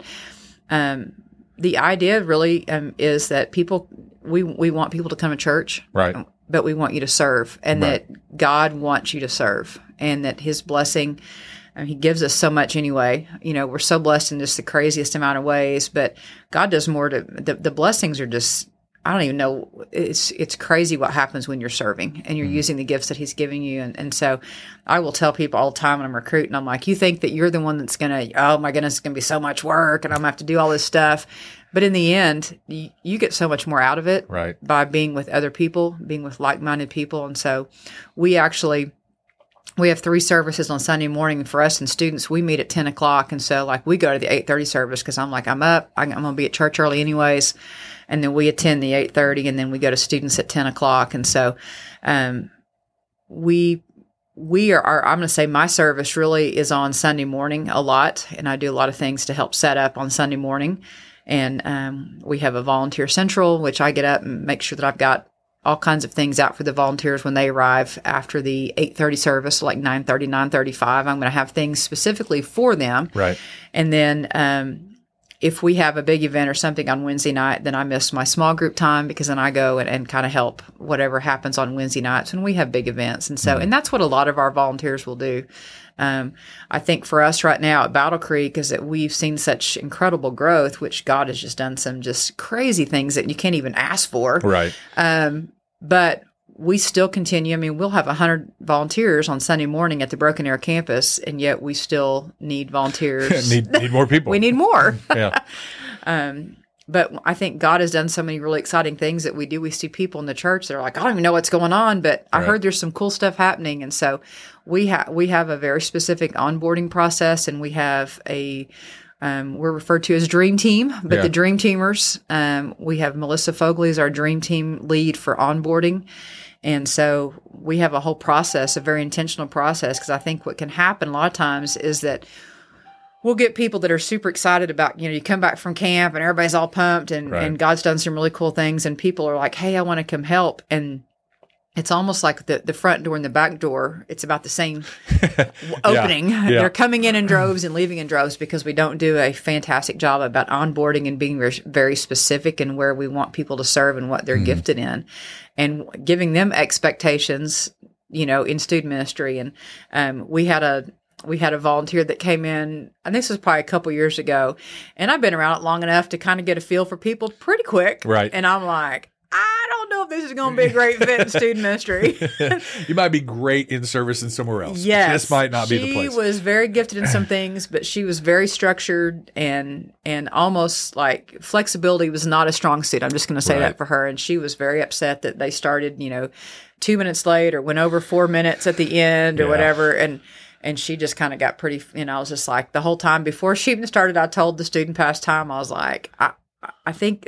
um, the idea really um, is that people, we we want people to come to church, right? But we want you to serve, and right. that God wants you to serve, and that His blessing, I mean, He gives us so much anyway. You know, we're so blessed in just the craziest amount of ways, but God does more to, the, the blessings are just, I don't even know. It's it's crazy what happens when you're serving and you're mm-hmm. using the gifts that He's giving you. And, and so I will tell people all the time when I'm recruiting, I'm like, you think that you're the one that's going to, oh my goodness, it's going to be so much work and I'm going to have to do all this stuff. But in the end, you, you get so much more out of it right. by being with other people, being with like-minded people. And so we actually, we have three services on Sunday morning. And for us and students, we meet at ten o'clock. And so like we go to the eight thirty service because I'm like, I'm up, I'm going to be at church early anyways. And then we attend the eight thirty, and then we go to students at ten o'clock. And so um, we we are, are I'm going to say my service really is on Sunday morning a lot, and I do a lot of things to help set up on Sunday morning. And um, we have a volunteer central, which I get up and make sure that I've got all kinds of things out for the volunteers when they arrive after the eight thirty service, like nine thirty, nine thirty-five. I'm going to have things specifically for them. Right. And then um if we have a big event or something on Wednesday night, then I miss my small group time because then I go and, and kind of help whatever happens on Wednesday nights when we have big events. And so, mm-hmm. and that's what a lot of our volunteers will do. Um, I think for us right now at Battle Creek is that we've seen such incredible growth, which God has just done some just crazy things that you can't even ask for. Right. Um, but we still continue. I mean, we'll have one hundred volunteers on Sunday morning at the Broken Arrow campus, and yet we still need volunteers. need, need more people. We need more. yeah. Um, but I think God has done so many really exciting things that we do. We see people in the church that are like, I don't even know what's going on, but I right. heard there's some cool stuff happening. And so we have we have a very specific onboarding process, and we have a Um, we're referred to as Dream Team, but yeah. the Dream Teamers, um, we have Melissa Fogley as our Dream Team lead for onboarding. And so we have a whole process, a very intentional process, because I think what can happen a lot of times is that we'll get people that are super excited about, you know, you come back from camp and everybody's all pumped and, right. and God's done some really cool things and people are like, hey, I want to come help. And it's almost like the, the front door and the back door. It's about the same opening. Yeah, yeah. They're coming in in droves and leaving in droves because we don't do a fantastic job about onboarding and being very, very specific in where we want people to serve and what they're mm-hmm. gifted in, and giving them expectations, you know, in student ministry. And um, we had a we had a volunteer that came in, and this was probably a couple years ago, and I've been around it long enough to kind of get a feel for people pretty quick. Right. And I'm like, I don't know if this is going to be a great fit in student ministry. You might be great in service in somewhere else. Yes. This might not be the place. She was very gifted in some things, but she was very structured and and almost like flexibility was not a strong suit. I'm just going to say right. that for her. And she was very upset that they started, you know, two minutes late or went over four minutes at the end or yeah. whatever. And And she just kind of got pretty, you know, I was just like, the whole time before she even started, I told the student past time, I was like, I, I think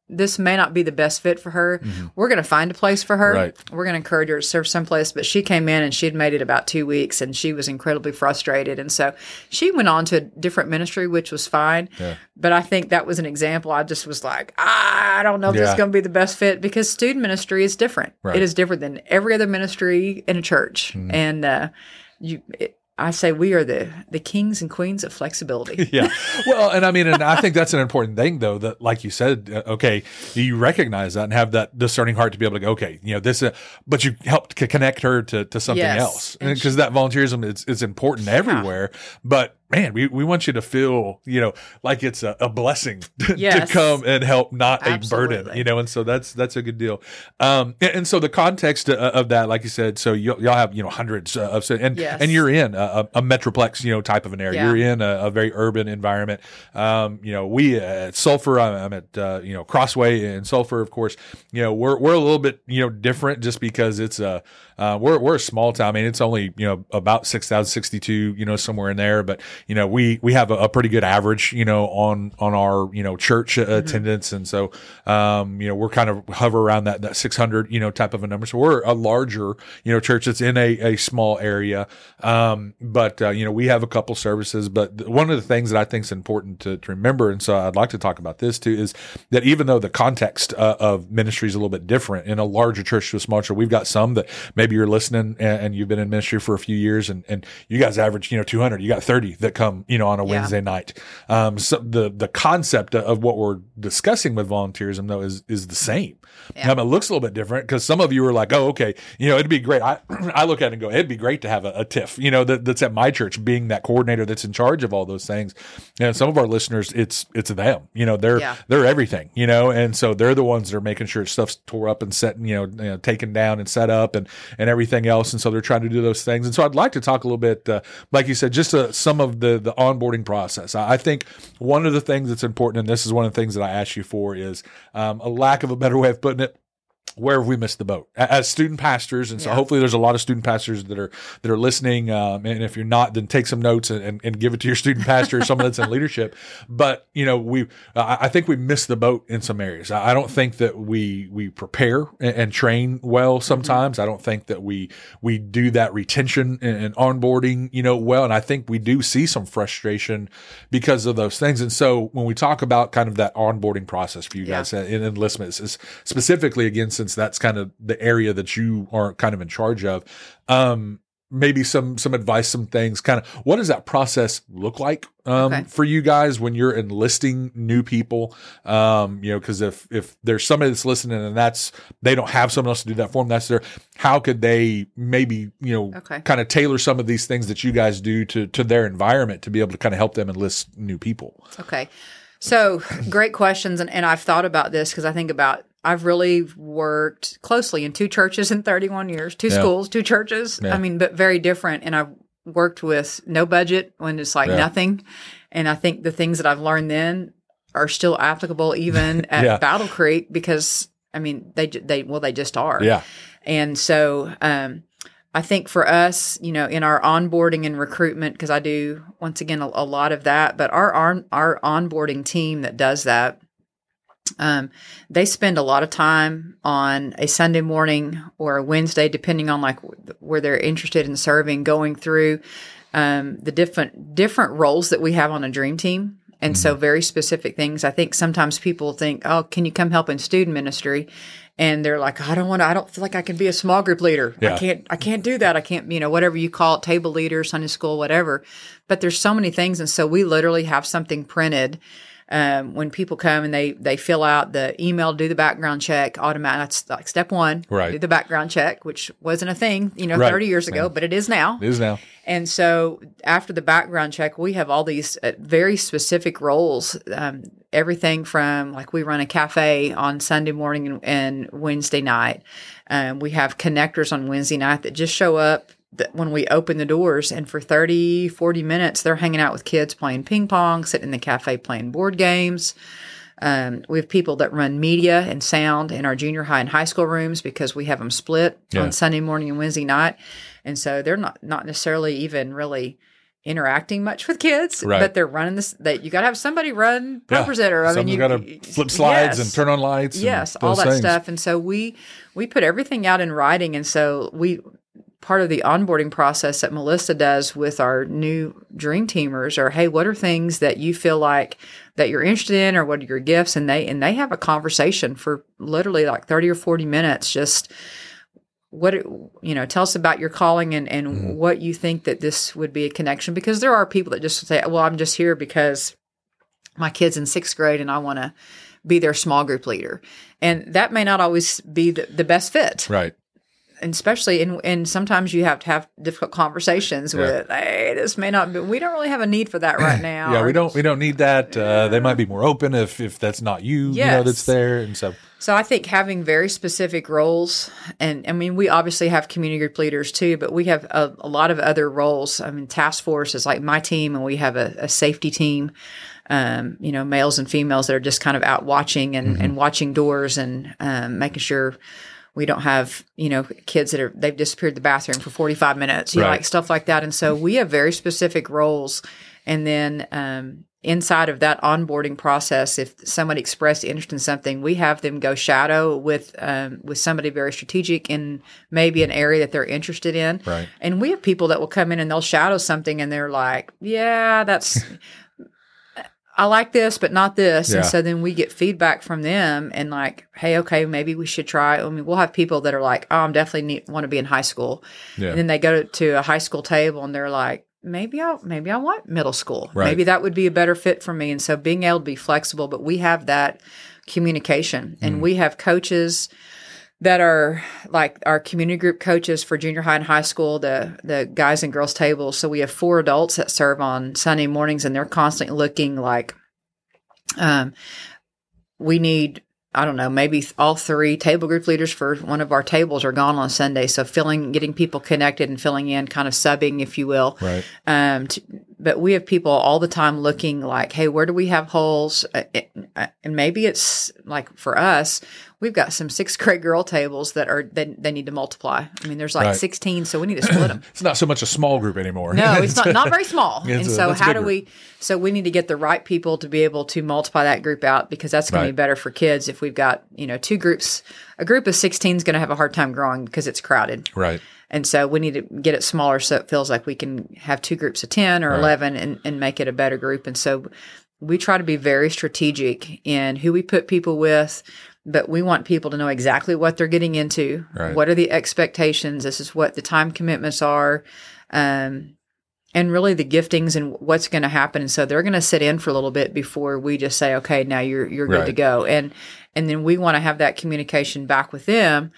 this may not be the best fit for her. Mm-hmm. We're going to find a place for her. Right. We're going to encourage her to serve someplace. But she came in and she'd made it about two weeks and she was incredibly frustrated. And so she went on to a different ministry, which was fine. Yeah. But I think that was an example. I just was like, ah, I don't know if yeah. this is going to be the best fit, because student ministry is different. Right. It is different than every other ministry in a church. Mm-hmm. And uh, you, it, I say we are the the kings and queens of flexibility. Yeah. Well, and I mean, and I think that's an important thing, though, that like you said, uh, okay, you recognize that and have that discerning heart to be able to go, okay, you know, this, uh, but you helped c- connect her to, to something yes. else. Because that volunteerism is, is important everywhere. Yeah. But man, we, we want you to feel, you know, like it's a, a blessing to, yes. to come and help, not Absolutely. a burden, you know, and so that's that's a good deal. Um, and, and so the context of, of that, like you said, so you, y'all have, you know, hundreds of, and yes. and you're in a, a metroplex, you know, type of an area. Yeah. You're in a, a very urban environment. Um, you know, we at Sulphur, I'm, I'm at, uh, you know, Crossway in Sulphur, of course, you know, we're we're a little bit, you know, different just because it's a, uh, we're we're a small town. I mean, it's only, you know, about six thousand sixty-two, you know, somewhere in there, but you know, we we have a, a pretty good average, you know, on on our, you know, church uh, mm-hmm. attendance, and so um, you know, we're kind of hover around that that six hundred, you know, type of a number. So we're a larger, you know, church that's in a, a small area, um, but uh, you know, we have a couple services. But th- one of the things that I think is important to, to remember, and so I'd like to talk about this too, is that even though the context uh, of ministry is a little bit different in a larger church to a small church, we've got some that maybe you're listening and, and you've been in ministry for a few years, and, and you guys average, you know, two hundred. You got thirty that come, you know, on a Yeah. Wednesday night. Um, so the the concept of what we're discussing with volunteerism, though, is is the same. Yeah. Um, it looks a little bit different because some of you are like, oh, okay, you know, it'd be great. I I look at it and go, it'd be great to have a, a T I F, you know, that, that's at my church, being that coordinator that's in charge of all those things. And some of our listeners, it's it's them, you know, they're Yeah. they're everything, you know, and so they're the ones that are making sure stuff's tore up and set, you know, you know taken down and set up and and everything else. And so they're trying to do those things. And so I'd like to talk a little bit, uh, like you said, just uh, some of the the onboarding process. I, I think one of the things that's important, and this is one of the things that I asked you for, is um, a lack of a better way of putting it. Where have we missed the boat as student pastors? And so Yeah. hopefully there's a lot of student pastors that are that are listening. Um, and if you're not, then take some notes and, and, and give it to your student pastor or someone that's in leadership. But you know, we uh, I think we missed the boat in some areas. I, I don't think that we we prepare and, and train well sometimes. Mm-hmm. I don't think that we we do that retention and, and onboarding, you know, well. And I think we do see some frustration because of those things. And so when we talk about kind of that onboarding process for you Yeah. guys in enlistment, is specifically again, since that's kind of the area that you are kind of in charge of, um, maybe some some advice, some things, kind of what does that process look like um, Okay. for you guys when you're enlisting new people? Um, you know, because if if there's somebody that's listening and that's they don't have someone else to do that for them, that's their. How could they maybe you know Okay. kind of tailor some of these things that you guys do to to their environment to be able to kind of help them enlist new people? Okay. So great questions. And, and I've thought about this because I think about, I've really worked closely in two churches in thirty-one years, two Yeah. schools, two churches. Yeah. I mean, but very different. And I've worked with no budget when it's like Yeah. nothing. And I think the things that I've learned then are still applicable even at Yeah. Battle Creek because, I mean, they, they, well, they just are. Yeah. And so, um, I think for us, you know, in our onboarding and recruitment, because I do, once again, a, a lot of that, but our, our our onboarding team that does that, um, they spend a lot of time on a Sunday morning or a Wednesday, depending on like where they're interested in serving, going through um, the different different roles that we have on a dream team. And mm-hmm. so very specific things. I think sometimes people think, oh, can you come help in student ministry? And they're like, I don't want to, I don't feel like I can be a small group leader. Yeah. I can't, I can't do that. I can't, you know, whatever you call it, table leader, Sunday school, whatever. But there's so many things. And so we literally have something printed. Um, when people come and they, they fill out the email, do the background check, automatic, that's like step one, Right. do the background check, which wasn't a thing, you know, Right. thirty years ago, Yeah. but it is now. It is now. And so after the background check, we have all these uh, very specific roles, um, everything from like we run a cafe on Sunday morning and, and Wednesday night. Um, we have connectors on Wednesday night that just show up that when we open the doors, and for thirty, forty minutes, they're hanging out with kids playing ping pong, sitting in the cafe playing board games. Um, we have people that run media and sound in our junior high and high school rooms because we have them split Yeah. on Sunday morning and Wednesday night. And so they're not, not necessarily even really interacting much with kids, right. but they're running this. That you got to have somebody run ProPresenter. Yeah. I mean, you got to flip slides yes. and turn on lights. Yes, and all that things. stuff. And so we we put everything out in writing, and so we. Part of the onboarding process that Melissa does with our new Dream Teamers are, hey, what are things that you feel like that you're interested in, or what are your gifts? And they and they have a conversation for literally like thirty or forty minutes. Just what, you know, tell us about your calling and, and mm-hmm. what you think that this would be a connection. Because there are people that just say, well, I'm just here because my kid's in sixth grade and I want to be their small group leader. And that may not always be the, the best fit. Right. And especially, in, and sometimes you have to have difficult conversations yeah. with, hey, this may not be, we don't really have a need for that right now. yeah, we don't, we don't need that. Uh, they might be more open if, if that's not you, yes. you know, that's there. And so, so I think having very specific roles, and I mean, we obviously have community group leaders too, but we have a, a lot of other roles. I mean, task force is like my team, and we have a, a safety team. Um, you know, males and females that are just kind of out watching and, mm-hmm. and watching doors and um, making sure we don't have, you know, kids that are, they've disappeared the bathroom for forty-five minutes, you right. know, like stuff like that. And so we have very specific roles. And then um, inside of that onboarding process, if somebody expressed interest in something, we have them go shadow with um, with somebody very strategic in maybe an area that they're interested in. Right. And we have people that will come in and they'll shadow something and they're like, yeah, that's... I like this, but not this. Yeah. And so then we get feedback from them and like, hey, okay, maybe we should try. I mean, we'll have people that are like, oh, I'm definitely need, want to be in high school. Yeah. And then they go to, to a high school table and they're like, maybe I maybe I want middle school. Right. Maybe that would be a better fit for me. And so being able to be flexible, but we have that communication and mm. we have coaches that are like our community group coaches for junior high and high school, the the guys and girls tables. So we have four adults that serve on Sunday mornings, and they're constantly looking like, um, we need, I don't know, maybe all three table group leaders for one of our tables are gone on Sunday. So filling, getting people connected and filling in, kind of subbing, if you will. Right. Um, to, but we have people all the time looking like, hey, where do we have holes? Uh, it, uh, and maybe it's like for us, we've got some sixth grade girl tables that are they, they need to multiply. I mean, there's like right. sixteen, so we need to split them. It's not so much a small group anymore. No, it's not not very small. Yeah, and a, so how do group. we? So we need to get the right people to be able to multiply that group out, because that's going right. to be better for kids. If we've got, you know, two groups, a group of sixteen is going to have a hard time growing because it's crowded. Right. And so we need to get it smaller so it feels like we can have two groups of ten or right. eleven and, and make it a better group. And so we try to be very strategic in who we put people with, but we want people to know exactly what they're getting into. Right. What are the expectations? This is what the time commitments are. Um, and really the giftings and what's going to happen. And so they're going to sit in for a little bit before we just say, okay, now you're, you're good right. to go. And, and then we want to have that communication back with them.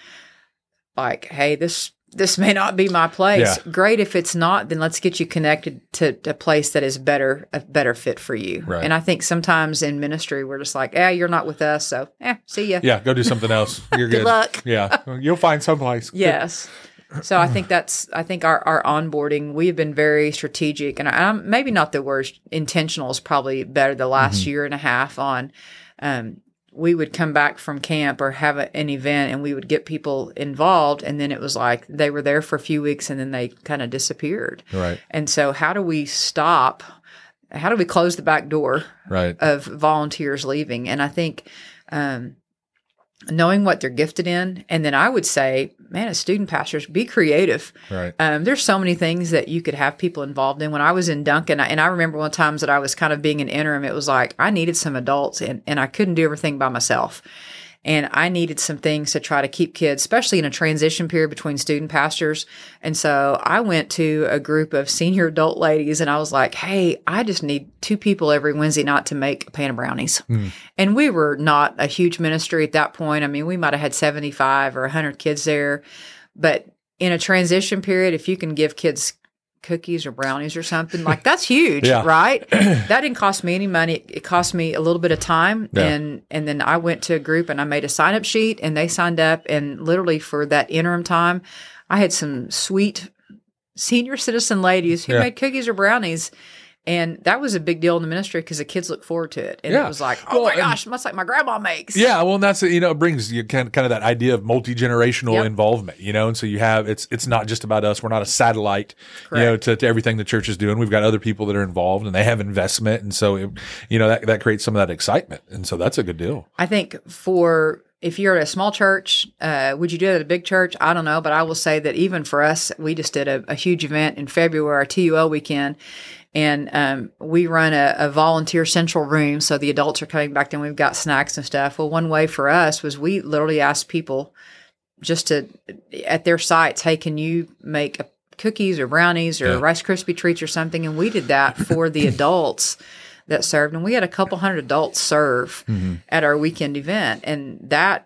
Like, hey, this, this may not be my place. Yeah. Great. If it's not, then let's get you connected to a place that is better, a better fit for you. Right. And I think sometimes in ministry, we're just like, eh, you're not with us. So, eh, see ya. Yeah. Go do something else. You're good. Good luck. Yeah. You'll find someplace. Yes. So I think that's, I think our, our onboarding, we've been very strategic, and I'm maybe not the word intentional is probably better the last mm-hmm. year and a half on, um, we would come back from camp or have a, an event and we would get people involved. And then it was like they were there for a few weeks and then they kind of disappeared. Right. And so how do we stop? How do we close the back door right. of volunteers leaving? And I think um, knowing what they're gifted in. And then I would say, man, as student pastors, be creative. Right. Um, there's so many things that you could have people involved in. When I was in Duncan, and I remember one times that I was kind of being an interim, it was like I needed some adults and, and I couldn't do everything by myself. And I needed some things to try to keep kids, especially in a transition period between student pastors. And so I went to a group of senior adult ladies and I was like, hey, I just need two people every Wednesday night to make a pan of brownies. Mm. And we were not a huge ministry at that point. I mean, we might have had seventy-five or one hundred kids there. But in a transition period, if you can give kids cookies or brownies or something, like that's huge, yeah. right? That didn't cost me any money. It cost me a little bit of time. Yeah. And, and then I went to a group and I made a sign up sheet and they signed up. And literally for that interim time, I had some sweet senior citizen ladies who yeah. made cookies or brownies. And that was a big deal in the ministry because the kids look forward to it. And Yeah. it was like, oh Well, my gosh, much like my grandma makes. Yeah, well, and that's, you know, it brings you kind of, kind of that idea of multi-generational Yep. involvement, you know, and so you have, it's it's not just about us. We're not a satellite, you know, Correct. to, to everything the church is doing. We've got other people that are involved and they have investment. And so, it, you know, that, that creates some of that excitement. And so that's a good deal. I think for if you're at a small church, uh, would you do it at a big church? I don't know, but I will say that even for us, we just did a, a huge event in February, our T U O weekend, and um, we run a, a volunteer central room. So the adults are coming back and we've got snacks and stuff. Well, one way for us was we literally asked people just to, at their sites, hey, can you make a cookies or brownies or Yeah. Rice Krispie treats or something? And we did that for the adults that served. And we had a couple hundred adults serve Mm-hmm. at our weekend event. And that,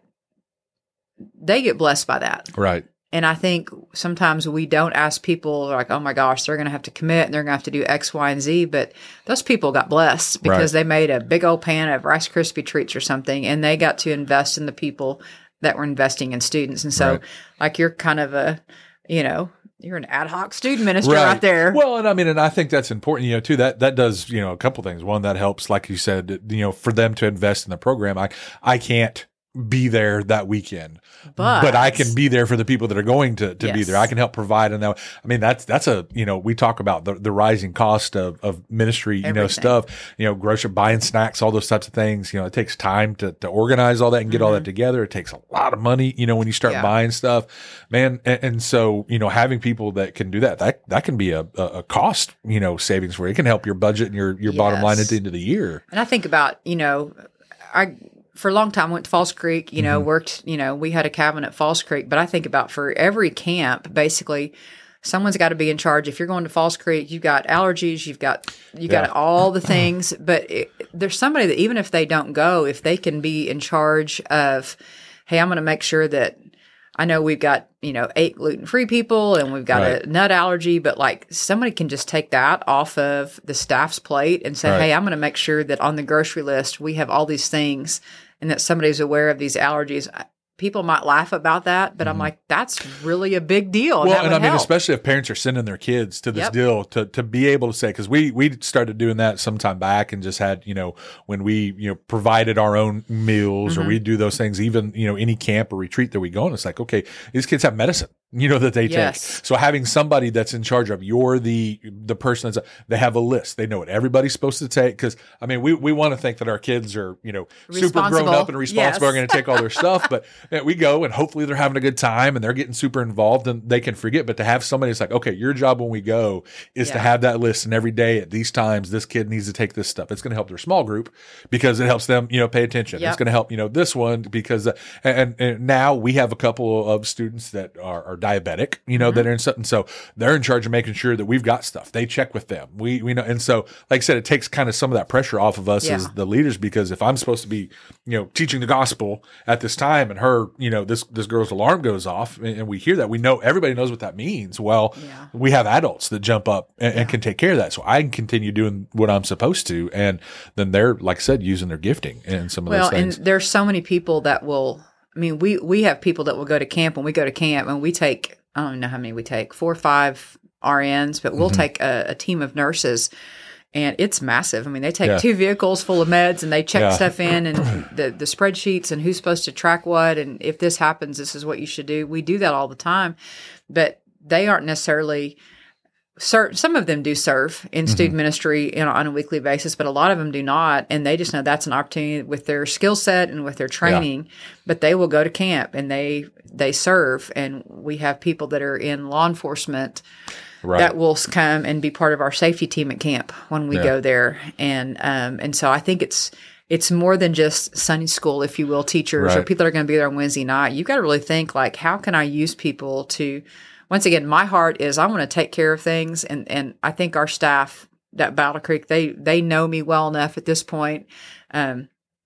they get blessed by that. Right. And I think sometimes we don't ask people like, oh my gosh, they're going to have to commit and they're going to have to do X, Y, and Z. But those people got blessed because Right. they made a big old pan of Rice Krispie treats or something. And they got to invest in the people that were investing in students. And so Right. like you're kind of a, you know, you're an ad hoc student minister right, there. Well, and I mean, and I think that's important, you know, too. That that does, you know, a couple things. One, that helps, like you said, you know, for them to invest in the program. I I can't be there that weekend, But- but I can be there for the people that are going to, to be Yes. there. I can help provide. And that, I mean, that's, that's a, you know, we talk about the, the rising cost of, of ministry, you know, Everything. stuff, you know, grocery, buying snacks, all those types of things. You know, it takes time to, to organize all that and get all that together. It takes a lot of money, you know, when you start Mm-hmm. Yeah. buying stuff, man. And, and so, you know, having people that can do that, that, that can be a, a, a cost, you know, savings for you. It can help your budget and your, your bottom line Yes. at the end of the year. And I think about, you know, I for a long time went to Falls Creek, you know, Mm-hmm. worked, you know, we had a cabin at Falls Creek, but I think about for every camp, basically someone's got to be in charge. If you're going to Falls Creek, you've got allergies, you've got, you Yeah. got all the things, but it, there's somebody that even if they don't go, if they can be in charge of, hey, I'm going to make sure that I know we've got, you know, eight gluten-free people and we've got Right. a nut allergy, but like somebody can just take that off of the staff's plate and say, Right. hey, I'm going to make sure that on the grocery list, we have all these things and that somebody's aware of these allergies. I- People might laugh about that, but I'm like, that's really a big deal. Well, that and would I mean, help. especially if parents are sending their kids to this Yep. deal to, to be able to say, because we, we started doing that some time back and just had, you know, when we, you know, provided our own meals Mm-hmm. or we do those things, even, you know, any camp or retreat that we go on, it's like, okay, these kids have medicine, you know, that they Yes. take. So having somebody that's in charge of, you're the, the person that's, they have a list. They know what everybody's supposed to take. Cause I mean, we, we want to think that our kids are, you know, super grown Responsible. up and responsible, Yes. are going to take all their stuff, but man, we go and hopefully they're having a good time and they're getting super involved and they can forget. But to have somebody that's like, okay, your job when we go is to Yeah. have that list, and every day at these times, this kid needs to take this stuff. It's going to help their small group because it helps them, you know, pay attention. Yep. It's going to help, you know, this one because, uh, and, and now we have a couple of students that are, are diabetic, you know, Mm-hmm. that are in something. So they're in charge of making sure that we've got stuff. They check with them. We, we know. And so, like I said, it takes kind of some of that pressure off of us Yeah. as the leaders, because if I'm supposed to be, you know, teaching the gospel at this time and her, you know, this, this girl's alarm goes off and, and we hear that, we know everybody knows what that means. Well, Yeah. we have adults that jump up and, and can take care of that. So I can continue doing what I'm supposed to. And then they're, like I said, using their gifting and some of Well, those things. and there's so many people that will, I mean, we, we have people that will go to camp when we go to camp and we take, I don't know how many we take, four or five R Ns, but we'll Mm-hmm. take a, a team of nurses and it's massive. I mean, they take Yeah. two vehicles full of meds and they check Yeah. stuff in and the, the spreadsheets and who's supposed to track what. And if this happens, this is what you should do. We do that all the time, but they aren't necessarily certain. Some of them do serve in Mm-hmm. student ministry you know, on a weekly basis, but a lot of them do not. And they just know that's an opportunity with their skill set and with their training, but they will go to camp and they, they serve. And we have people that are in law enforcement Right. that will come and be part of our safety team at camp when we Yeah. go there. And, um, and so I think it's, it's more than just Sunday school, if you will, teachers or Right. people that are going to be there on Wednesday night. You got to really think like, how can I use people to, once again, my heart is I want to take care of things. And, and I think our staff at Battle Creek, they, they know me well enough at this point. Um,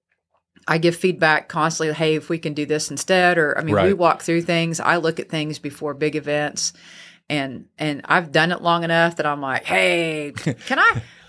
I give feedback constantly. Hey, if we can do this instead, or, I mean, we Right. walk through things. I look at things before big events. And and I've done it long enough that I'm like, hey, can I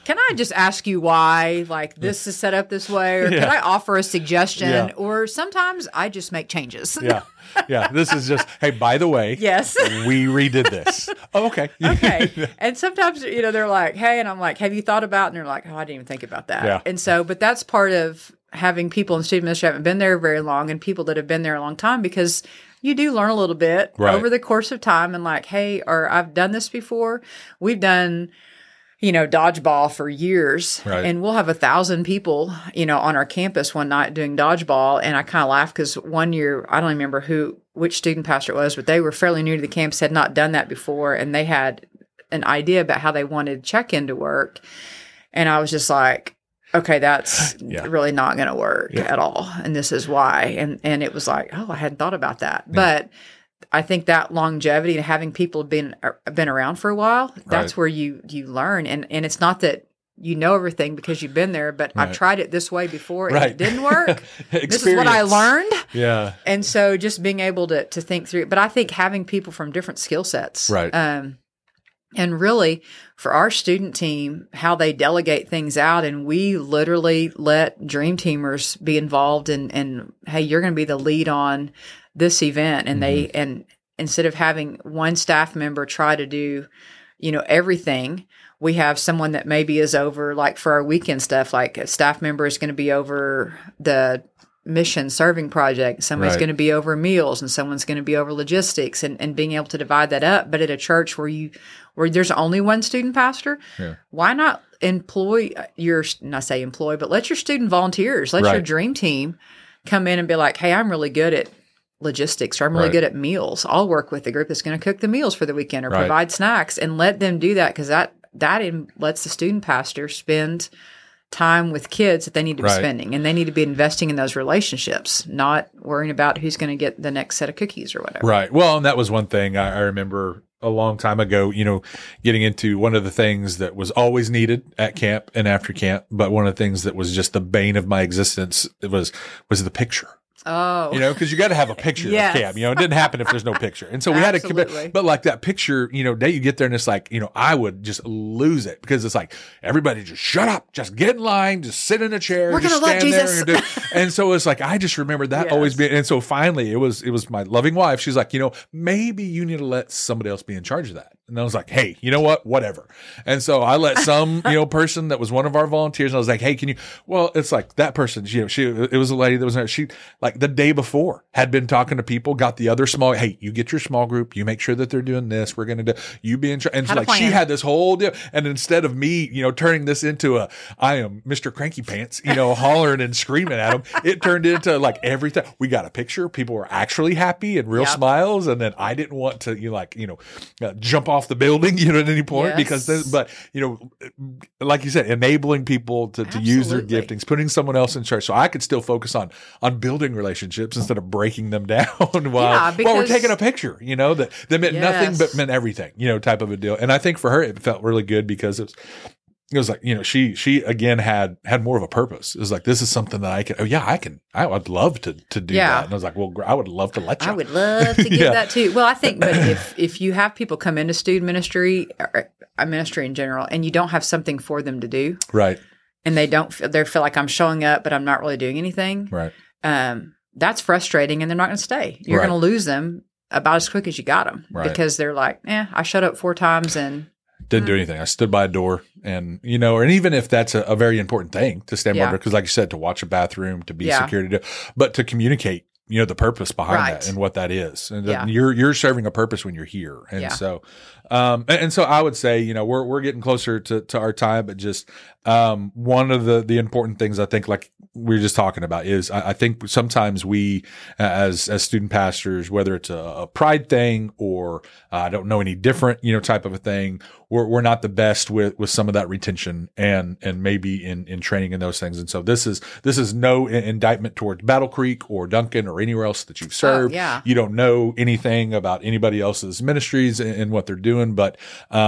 can I just ask you why, like, this is set up this way? Or yeah. can I offer a suggestion? Yeah. Or sometimes I just make changes. yeah. Yeah. This is just, hey, by the way, yes, we redid this. Oh, okay. okay. And sometimes, you know, they're like, hey, and I'm like, have you thought about, and they're like, oh, I didn't even think about that. Yeah. And so, but that's part of having people in student ministry haven't been there very long and people that have been there a long time, because you do learn a little bit right. over the course of time, and like, hey, or I've done this before. We've done, you know, dodgeball for years, right. and we'll have a thousand people, you know, on our campus one night doing dodgeball. And I kind of laugh because one year, I don't remember who, which student pastor it was, but they were fairly new to the campus, had not done that before. And they had an idea about how they wanted check-in to work. And I was just like, okay, that's yeah. really not going to work yeah. at all. And this is why. And, and it was like, oh, I hadn't thought about that. Yeah. But I think that longevity and having people been been around for a while, that's right. where you you learn. And and it's not that you know everything because you've been there, but right. I've tried it this way before and right. it didn't work. This is what I learned. Yeah. And so just being able to to think through it. But I think having people from different skill sets. Right. Um, and really, for our student team, how they delegate things out, and we literally let dream teamers be involved in, and hey, you're going to be the lead on this event. And mm-hmm. they, and instead of having one staff member try to do, you know, everything, we have someone that maybe is over, like for our weekend stuff, like a staff member is going to be over the mission serving project, somebody's right. going to be over meals, and someone's going to be over logistics, and, and being able to divide that up. But at a church where you, where there's only one student pastor, yeah. why not employ your, not say employ, but let your student volunteers, let right. your dream team come in and be like, hey, I'm really good at logistics, or I'm really right. good at meals. I'll work with the group that's going to cook the meals for the weekend or right. provide snacks, and let them do that, because that, that in, lets the student pastor spend time with kids that they need to be right. spending, and they need to be investing in those relationships, not worrying about who's going to get the next set of cookies or whatever. Right. Well, and that was one thing I, I remember a long time ago, you know, getting into one of the things that was always needed at camp and after camp, but one of the things that was just the bane of my existence, it was, was the picture. Oh, you know, because you got to have a picture yes. of camp. You know, it didn't happen if there's no picture. And so we had to commit. But like that picture, you know, day you get there and it's like, you know, I would just lose it, because it's like everybody just shut up, just get in line, just sit in a chair, we're just gonna stand let there. Jesus. And, do, and so it's like I just remember that yes. always being. And so finally, it was it was my loving wife. She's like, you know, maybe you need to let somebody else be in charge of that. And I was like, hey, you know what? Whatever. And so I let some, you know, person that was one of our volunteers, and I was like, hey, can you, well, it's like that person, you know, she, it was a lady that was there. She, like the day before, had been talking to people, got the other small, hey, you get your small group, you make sure that they're doing this. We're going to do, you be in charge. And so like, she had this whole deal. And instead of me, you know, turning this into a, I am Mister Cranky Pants, you know, hollering and screaming at them, it turned into like everything. We got a picture. People were actually happy and real yep. smiles. And then I didn't want to, you know, like, you know, uh, jump off the building, you know, at any point, yes. because, this, but, you know, like you said, enabling people to, to use their giftings, putting someone else in charge. So I could still focus on, on building relationships instead of breaking them down while, yeah, because, while we're taking a picture, you know, that, that meant yes. nothing but meant everything, you know, type of a deal. And I think for her, it felt really good because it was, it was like, you know, she, she again had, had more of a purpose. It was like, this is something that I can, oh yeah, I can, I would love to, to do yeah. that. And I was like, well, I would love to let you. I would love to give yeah. that too. Well, I think, but if, if you have people come into student ministry, or ministry in general, and you don't have something for them to do. Right. And they don't feel, they feel like I'm showing up, but I'm not really doing anything. Right. Um, that's frustrating, and they're not going to stay. You're right. going to lose them about as quick as you got them right. because they're like, eh, I showed up four times and didn't do anything. I stood by a door, and, you know, and even if that's a, a very important thing to stand yeah. by, because like you said, to watch a bathroom, to be yeah. security, but to communicate, you know, the purpose behind right. that and what that is. And yeah. you're, you're serving a purpose when you're here. And yeah. so, um, and, and so I would say, you know, we're, we're getting closer to, to our time, but just, um, one of the, the important things I think, like we were just talking about, is I, I think sometimes we, as, as student pastors, whether it's a, a pride thing or uh, I don't know any different, you know, type of a thing, we're, we're not the best with, with some of that retention and, and maybe in, in training and those things. And so this is, this is no in- indictment towards Battle Creek or Duncan or anywhere else that you've served. Oh, yeah. You don't know anything about anybody else's ministries and, and what they're doing. But, um,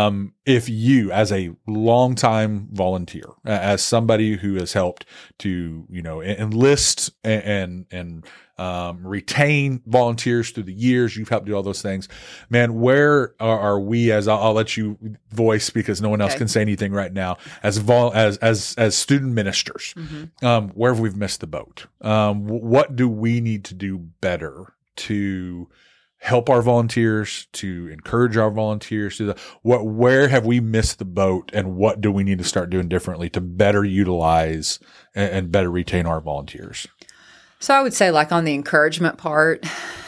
if you, as a longtime volunteer, as somebody who has helped to, you know, enlist and, and, and um, retain volunteers through the years, you've helped do all those things, man, where are, are we as, I'll, I'll let you voice because no one else okay. can say anything right now, as vol, as, as, as student ministers, mm-hmm. um, where have we missed the boat? Um, what do we need to do better to help our volunteers, to encourage our volunteers to the, what, where have we missed the boat, and what do we need to start doing differently to better utilize and, and better retain our volunteers? So I would say, like, on the encouragement part,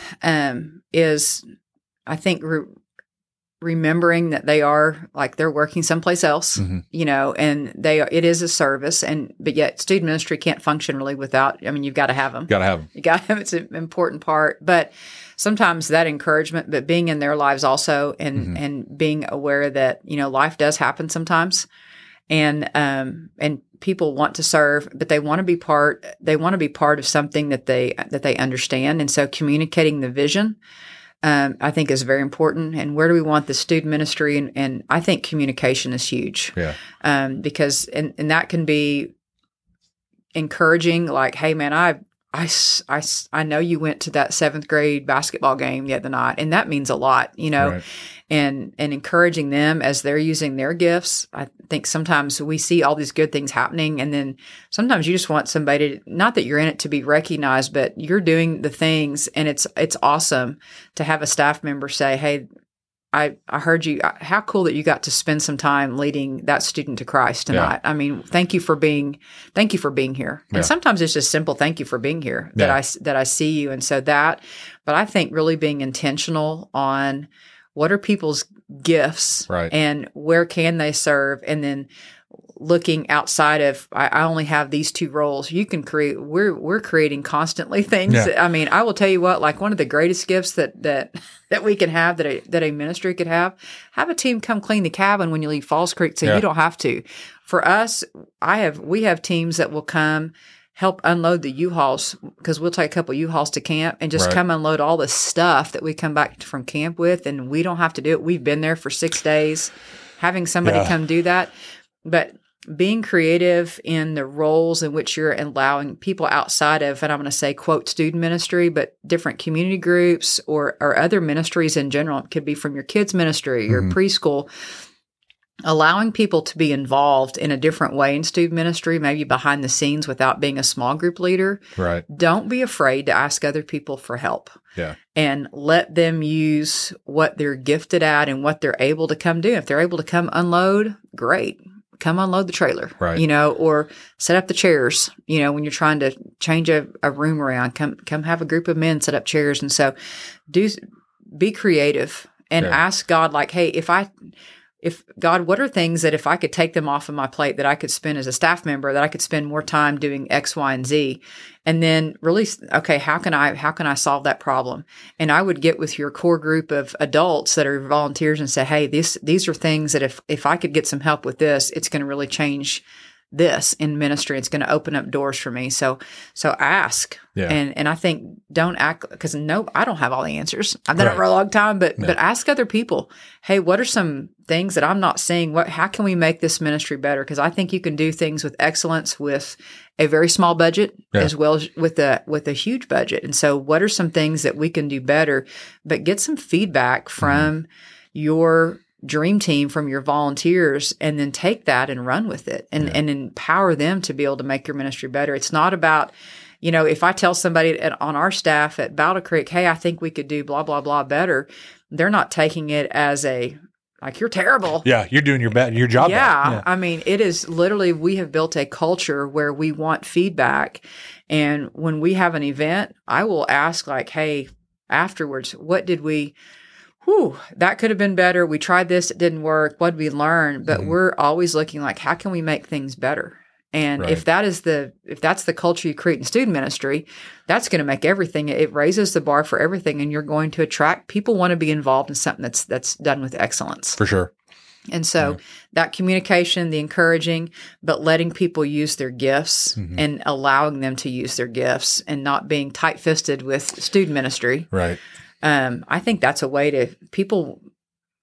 um, is I think re- remembering that they are, like, they're working someplace else, mm-hmm. you know, and they are, it is a service, and but yet student ministry can't function really without. I mean, you've got to have them. Got to have them. You got to have. It's an important part, but sometimes that encouragement, but being in their lives also, and mm-hmm. and being aware that, you know, life does happen sometimes, and um and people want to serve, but they want to be part. They want to be part of something that they that they understand, and so communicating the vision, um, I think, is very important. And where do we want the student ministry? And, and I think communication is huge, yeah, um, because and and that can be encouraging. Like, hey, man, I. I, I, I know you went to that seventh grade basketball game the other night, and that means a lot, you know, right. and, and encouraging them as they're using their gifts. I think sometimes we see all these good things happening, and then sometimes you just want somebody to, not that you're in it to be recognized, but you're doing the things, and it's, it's awesome to have a staff member say, hey, I, I heard you. How cool that you got to spend some time leading that student to Christ tonight. Yeah. I mean, thank you for being, thank you for being here. And yeah. sometimes it's just simple, thank you for being here, that yeah. I, that I see you. And so that, but I think really being intentional on what are people's gifts, right. and where can they serve? And then looking outside of, I, I only have these two roles. You can create, we're, we're creating constantly things. Yeah. That, I mean, I will tell you what, like, one of the greatest gifts that, that, that we can have, that a, that a ministry could have, have a team come clean the cabin when you leave Falls Creek, so yeah. you don't have to. For us, I have, we have teams that will come help unload the U-Hauls, because we'll take a couple U-Hauls to camp and just right. come unload all the stuff that we come back from camp with, and we don't have to do it. We've been there for six days. Having somebody yeah. come do that. But being creative in the roles in which you're allowing people outside of, and I'm going to say, quote, student ministry, but different community groups or, or other ministries in general. It could be from your kids' ministry, your mm-hmm. preschool, allowing people to be involved in a different way in student ministry, maybe behind the scenes without being a small group leader. Right. Don't be afraid to ask other people for help. Yeah. And let them use what they're gifted at and what they're able to come do. If they're able to come unload, great. Come unload the trailer, right. you know, or set up the chairs, you know, when you're trying to change a, a room around, come, come have a group of men set up chairs. And so do, be creative and yeah. ask God, like, hey, if I, if God, what are things that if I could take them off of my plate that I could spend as a staff member, that I could spend more time doing X, Y, and Z, and then really, okay, how can I, how can I solve that problem? And I would get with your core group of adults that are volunteers and say, hey, this, these are things that if, if I could get some help with this, it's going to really change this in ministry. It's going to open up doors for me. So, so ask. Yeah. And, and I think don't act, because no, I don't have all the answers. I've done right. it for a long time, but, yeah. but ask other people, hey, what are some things that I'm not seeing? What, how can we make this ministry better? Because I think you can do things with excellence with a very small budget yeah. as well as with a, with a huge budget. And so what are some things that we can do better, but get some feedback from mm-hmm. your dream team, from your volunteers, and then take that and run with it and, yeah. and empower them to be able to make your ministry better. It's not about, you know, if I tell somebody at, on our staff at Battle Creek, hey, I think we could do blah, blah, blah better, they're not taking it as a, like, you're terrible. Yeah, you're doing your bad, your job. Yeah, yeah, I mean, it is literally, we have built a culture where we want feedback. And when we have an event, I will ask, like, hey, afterwards, what did we, whew, that could have been better. We tried this, it didn't work. What did we learn? But mm-hmm. we're always looking like, how can we make things better? And right. if that is the, if that's the culture you create in student ministry, that's going to make everything, it raises the bar for everything. And you're going to attract, people want to be involved in something that's, that's done with excellence. For sure. And so yeah. that communication, the encouraging, but letting people use their gifts mm-hmm. and allowing them to use their gifts and not being tight-fisted with student ministry. Right. Um, I think that's a way to, people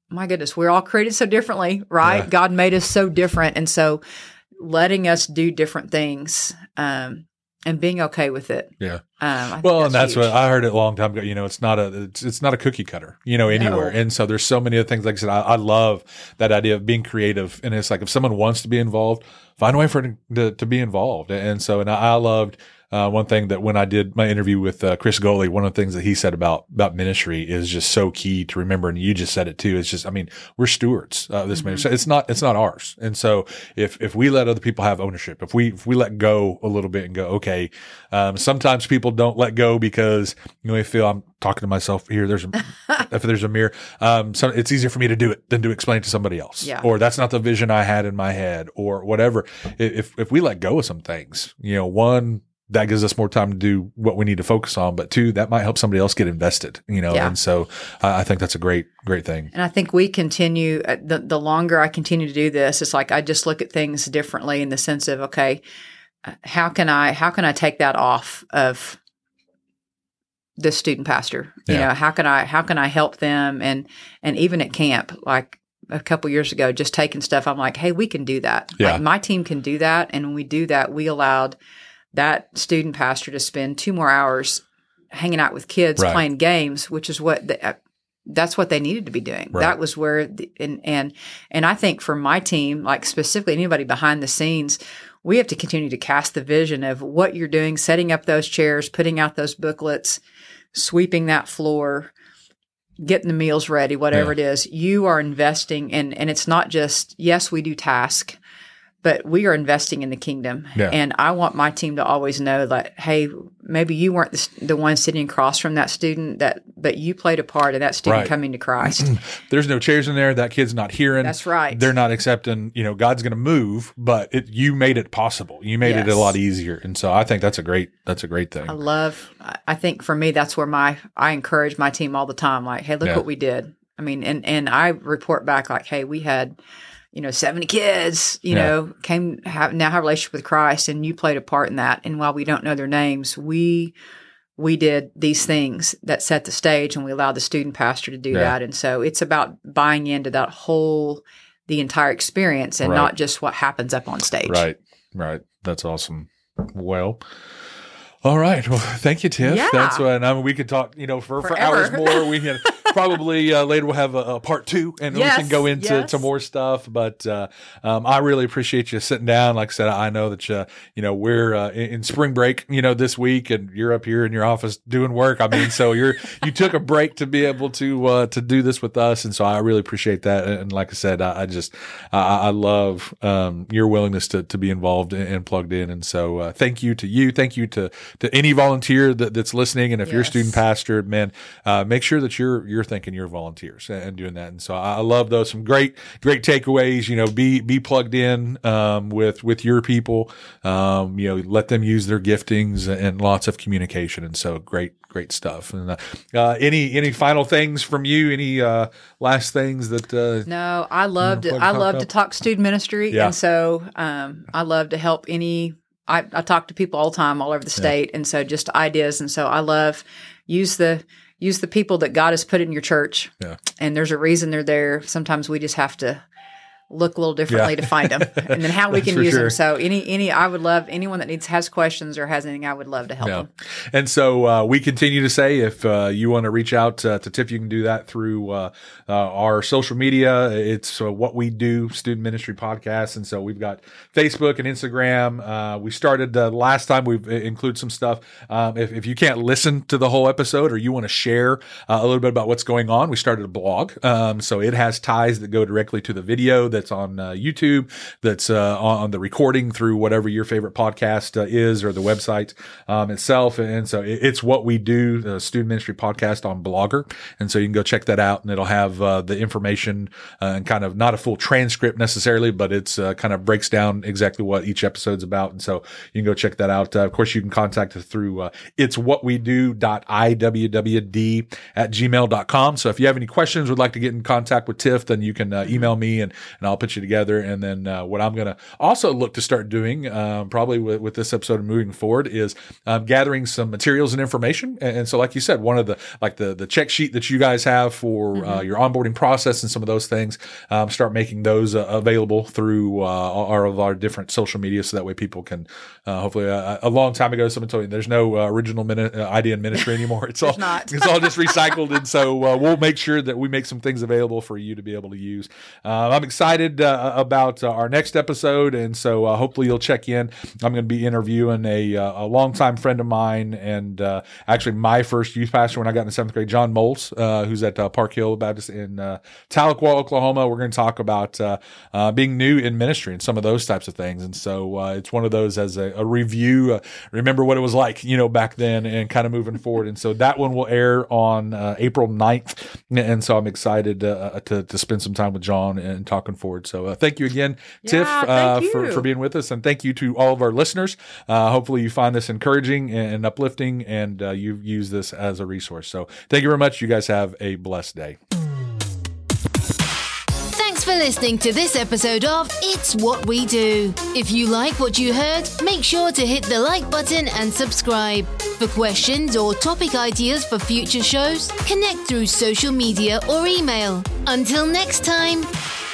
my goodness, we're all created so differently, right? Yeah. God made us so different. And so letting us do different things um, and being okay with it. Yeah. Um, well, that's and that's huge. what I heard it a long time ago. You know, it's not a it's, it's not a cookie cutter, you know, anywhere. No. And so there's so many other things. Like I said, I, I love that idea of being creative. And it's like if someone wants to be involved, find a way for it to, to be involved. And so, and I, I loved uh, one thing that when I did my interview with uh, Chris Goley, one of the things that he said about about ministry is just so key to remember. And you just said it too. It's just, I mean, we're stewards of this mm-hmm. ministry. It's not it's not ours. And so if if we let other people have ownership, if we if we let go a little bit and go, okay, um, sometimes people don't let go because you know they feel I'm talking to myself here. There's a, if there's a mirror, um, so it's easier for me to do it than to explain it to somebody else, yeah. or that's not the vision I had in my head, or whatever. If if we let go of some things, you know, one, that gives us more time to do what we need to focus on, but two, that might help somebody else get invested, you know, yeah. and so uh, I think that's a great, great thing. And I think we continue, uh, the, the longer I continue to do this, it's like I just look at things differently in the sense of, okay, how can I, how can I take that off of the student pastor? You yeah. know, how can I, how can I help them? And, and even at camp, like a couple years ago, just taking stuff, I'm like, hey, we can do that. Yeah. Like my team can do that. And when we do that, we allowed that student pastor to spend two more hours hanging out with kids, right. playing games, which is what the, that's what they needed to be doing. Right. That was where, the, and, and, and I think for my team, like specifically anybody behind the scenes, we have to continue to cast the vision of what you're doing, setting up those chairs, putting out those booklets, sweeping that floor, getting the meals ready, whatever yeah. it is. You are investing in, and it's not just, yes, we do task, but we are investing in the kingdom. Yeah. And I want my team to always know that, hey, maybe you weren't the, the one sitting across from that student, that, but you played a part in that student right. coming to Christ. There's no chairs in there. That kid's not hearing. That's right. They're not accepting, you know, God's going to move, but it, you made it possible. You made yes. it a lot easier. And so I think that's a great, that's a great thing. I love, I think for me, that's where my, I encourage my team all the time. Like, hey, look yeah. what we did. I mean, and, and I report back like, hey, we had, you know, seventy kids, you yeah. know, came have, now have a relationship with Christ, and you played a part in that. And while we don't know their names, we we did these things that set the stage, and we allowed the student pastor to do yeah. that. And so it's about buying into that whole, the entire experience, and right. not just what happens up on stage. Right, right. That's awesome. Well, all right. Well, thank you, Tiff. Yeah. That's what, and I mean, we could talk, you know, for, for hours more. We can probably uh, later we'll have a, a part two, and yes, we can go into yes. to more stuff. But uh, um, I really appreciate you sitting down. Like I said, I know that you, you know, we're uh, in, in spring break, you know, this week, and you're up here in your office doing work. I mean, so you're you took a break to be able to uh, to do this with us, and so I really appreciate that. And like I said, I, I just I, I love um, your willingness to to be involved and, and plugged in. And so uh, thank you to you. Thank you to to any volunteer that, that's listening. And if yes. you're a student pastor, man, uh, make sure that you're you're thinking you're volunteers and doing that. And so I love those. Some great great takeaways. You know, be be plugged in um, with with your people. Um, you know, let them use their giftings and lots of communication. And so great great stuff. And uh, uh, any any final things from you? Any uh, last things that? Uh, no, I love to I love to talk student ministry, yeah. and so um, I love to help any. I, I talk to people all the time, all over the state, yeah. and so just ideas. And so I love use the use the people that God has put in your church. Yeah. And there's a reason they're there. Sometimes we just have to look a little differently yeah. to find them, and then how we can use sure. them. So any any I would love anyone that needs has questions or has anything, I would love to help yeah. them. And so uh, we continue to say, if uh, you want to reach out uh, to Tiff, you can do that through uh, uh, our social media. It's uh, What We Do Student Ministry Podcast, and so we've got Facebook and Instagram. Uh, we started uh, last time. We've included some stuff. Um, if, if you can't listen to the whole episode, or you want to share uh, a little bit about what's going on, we started a blog. Um, so it has ties that go directly to the video that's on uh, YouTube, that's uh, on the recording through whatever your favorite podcast uh, is, or the website um, itself. And so it, it's What We Do, the Student Ministry Podcast on Blogger. And so you can go check that out, and it'll have uh, the information uh, and kind of not a full transcript necessarily, but it's uh, kind of breaks down exactly what each episode's about. And so you can go check that out. Uh, of course, you can contact us through uh, it's what we do dot I W W D at gmail dot com. So if you have any questions, would like to get in contact with Tiff, then you can uh, email me, and, and and I'll put you together. And then uh, what I'm going to also look to start doing, um, probably with, with this episode and moving forward, is um, gathering some materials and information. And, and so, like you said, one of the like the the check sheet that you guys have for mm-hmm. uh, your onboarding process and some of those things, um, start making those uh, available through uh, our of our different social media, so that way people can uh, hopefully. Uh, a long time ago, someone told me there's no uh, original mini- uh, idea in ministry anymore. It's all not. It's all just recycled, and so uh, we'll make sure that we make some things available for you to be able to use. Uh, I'm excited uh, about uh, our next episode, and so uh, hopefully you'll check in. I'm going to be interviewing a uh, a longtime friend of mine, and uh, actually my first youth pastor when I got in the seventh grade, John Moles, uh, who's at uh, Park Hill Baptist in uh, Tahlequah, Oklahoma. We're going to talk about uh, uh, being new in ministry and some of those types of things, and so uh, it's one of those as a, a review. Uh, remember what it was like, you know, back then, and kind of moving forward. And so that one will air on uh, April ninth, and so I'm excited uh, to to spend some time with John and talking forward. So uh, thank you again, yeah, Tiff, uh, you. for for being with us, and thank you to all of our listeners. Uh, hopefully you find this encouraging and uplifting, and uh, you use this as a resource. So thank you very much. You guys have a blessed day. Thanks for listening to this episode of It's What We Do. If you like what you heard, make sure to hit the like button and subscribe. For questions or topic ideas for future shows, connect through social media or email. Until next time.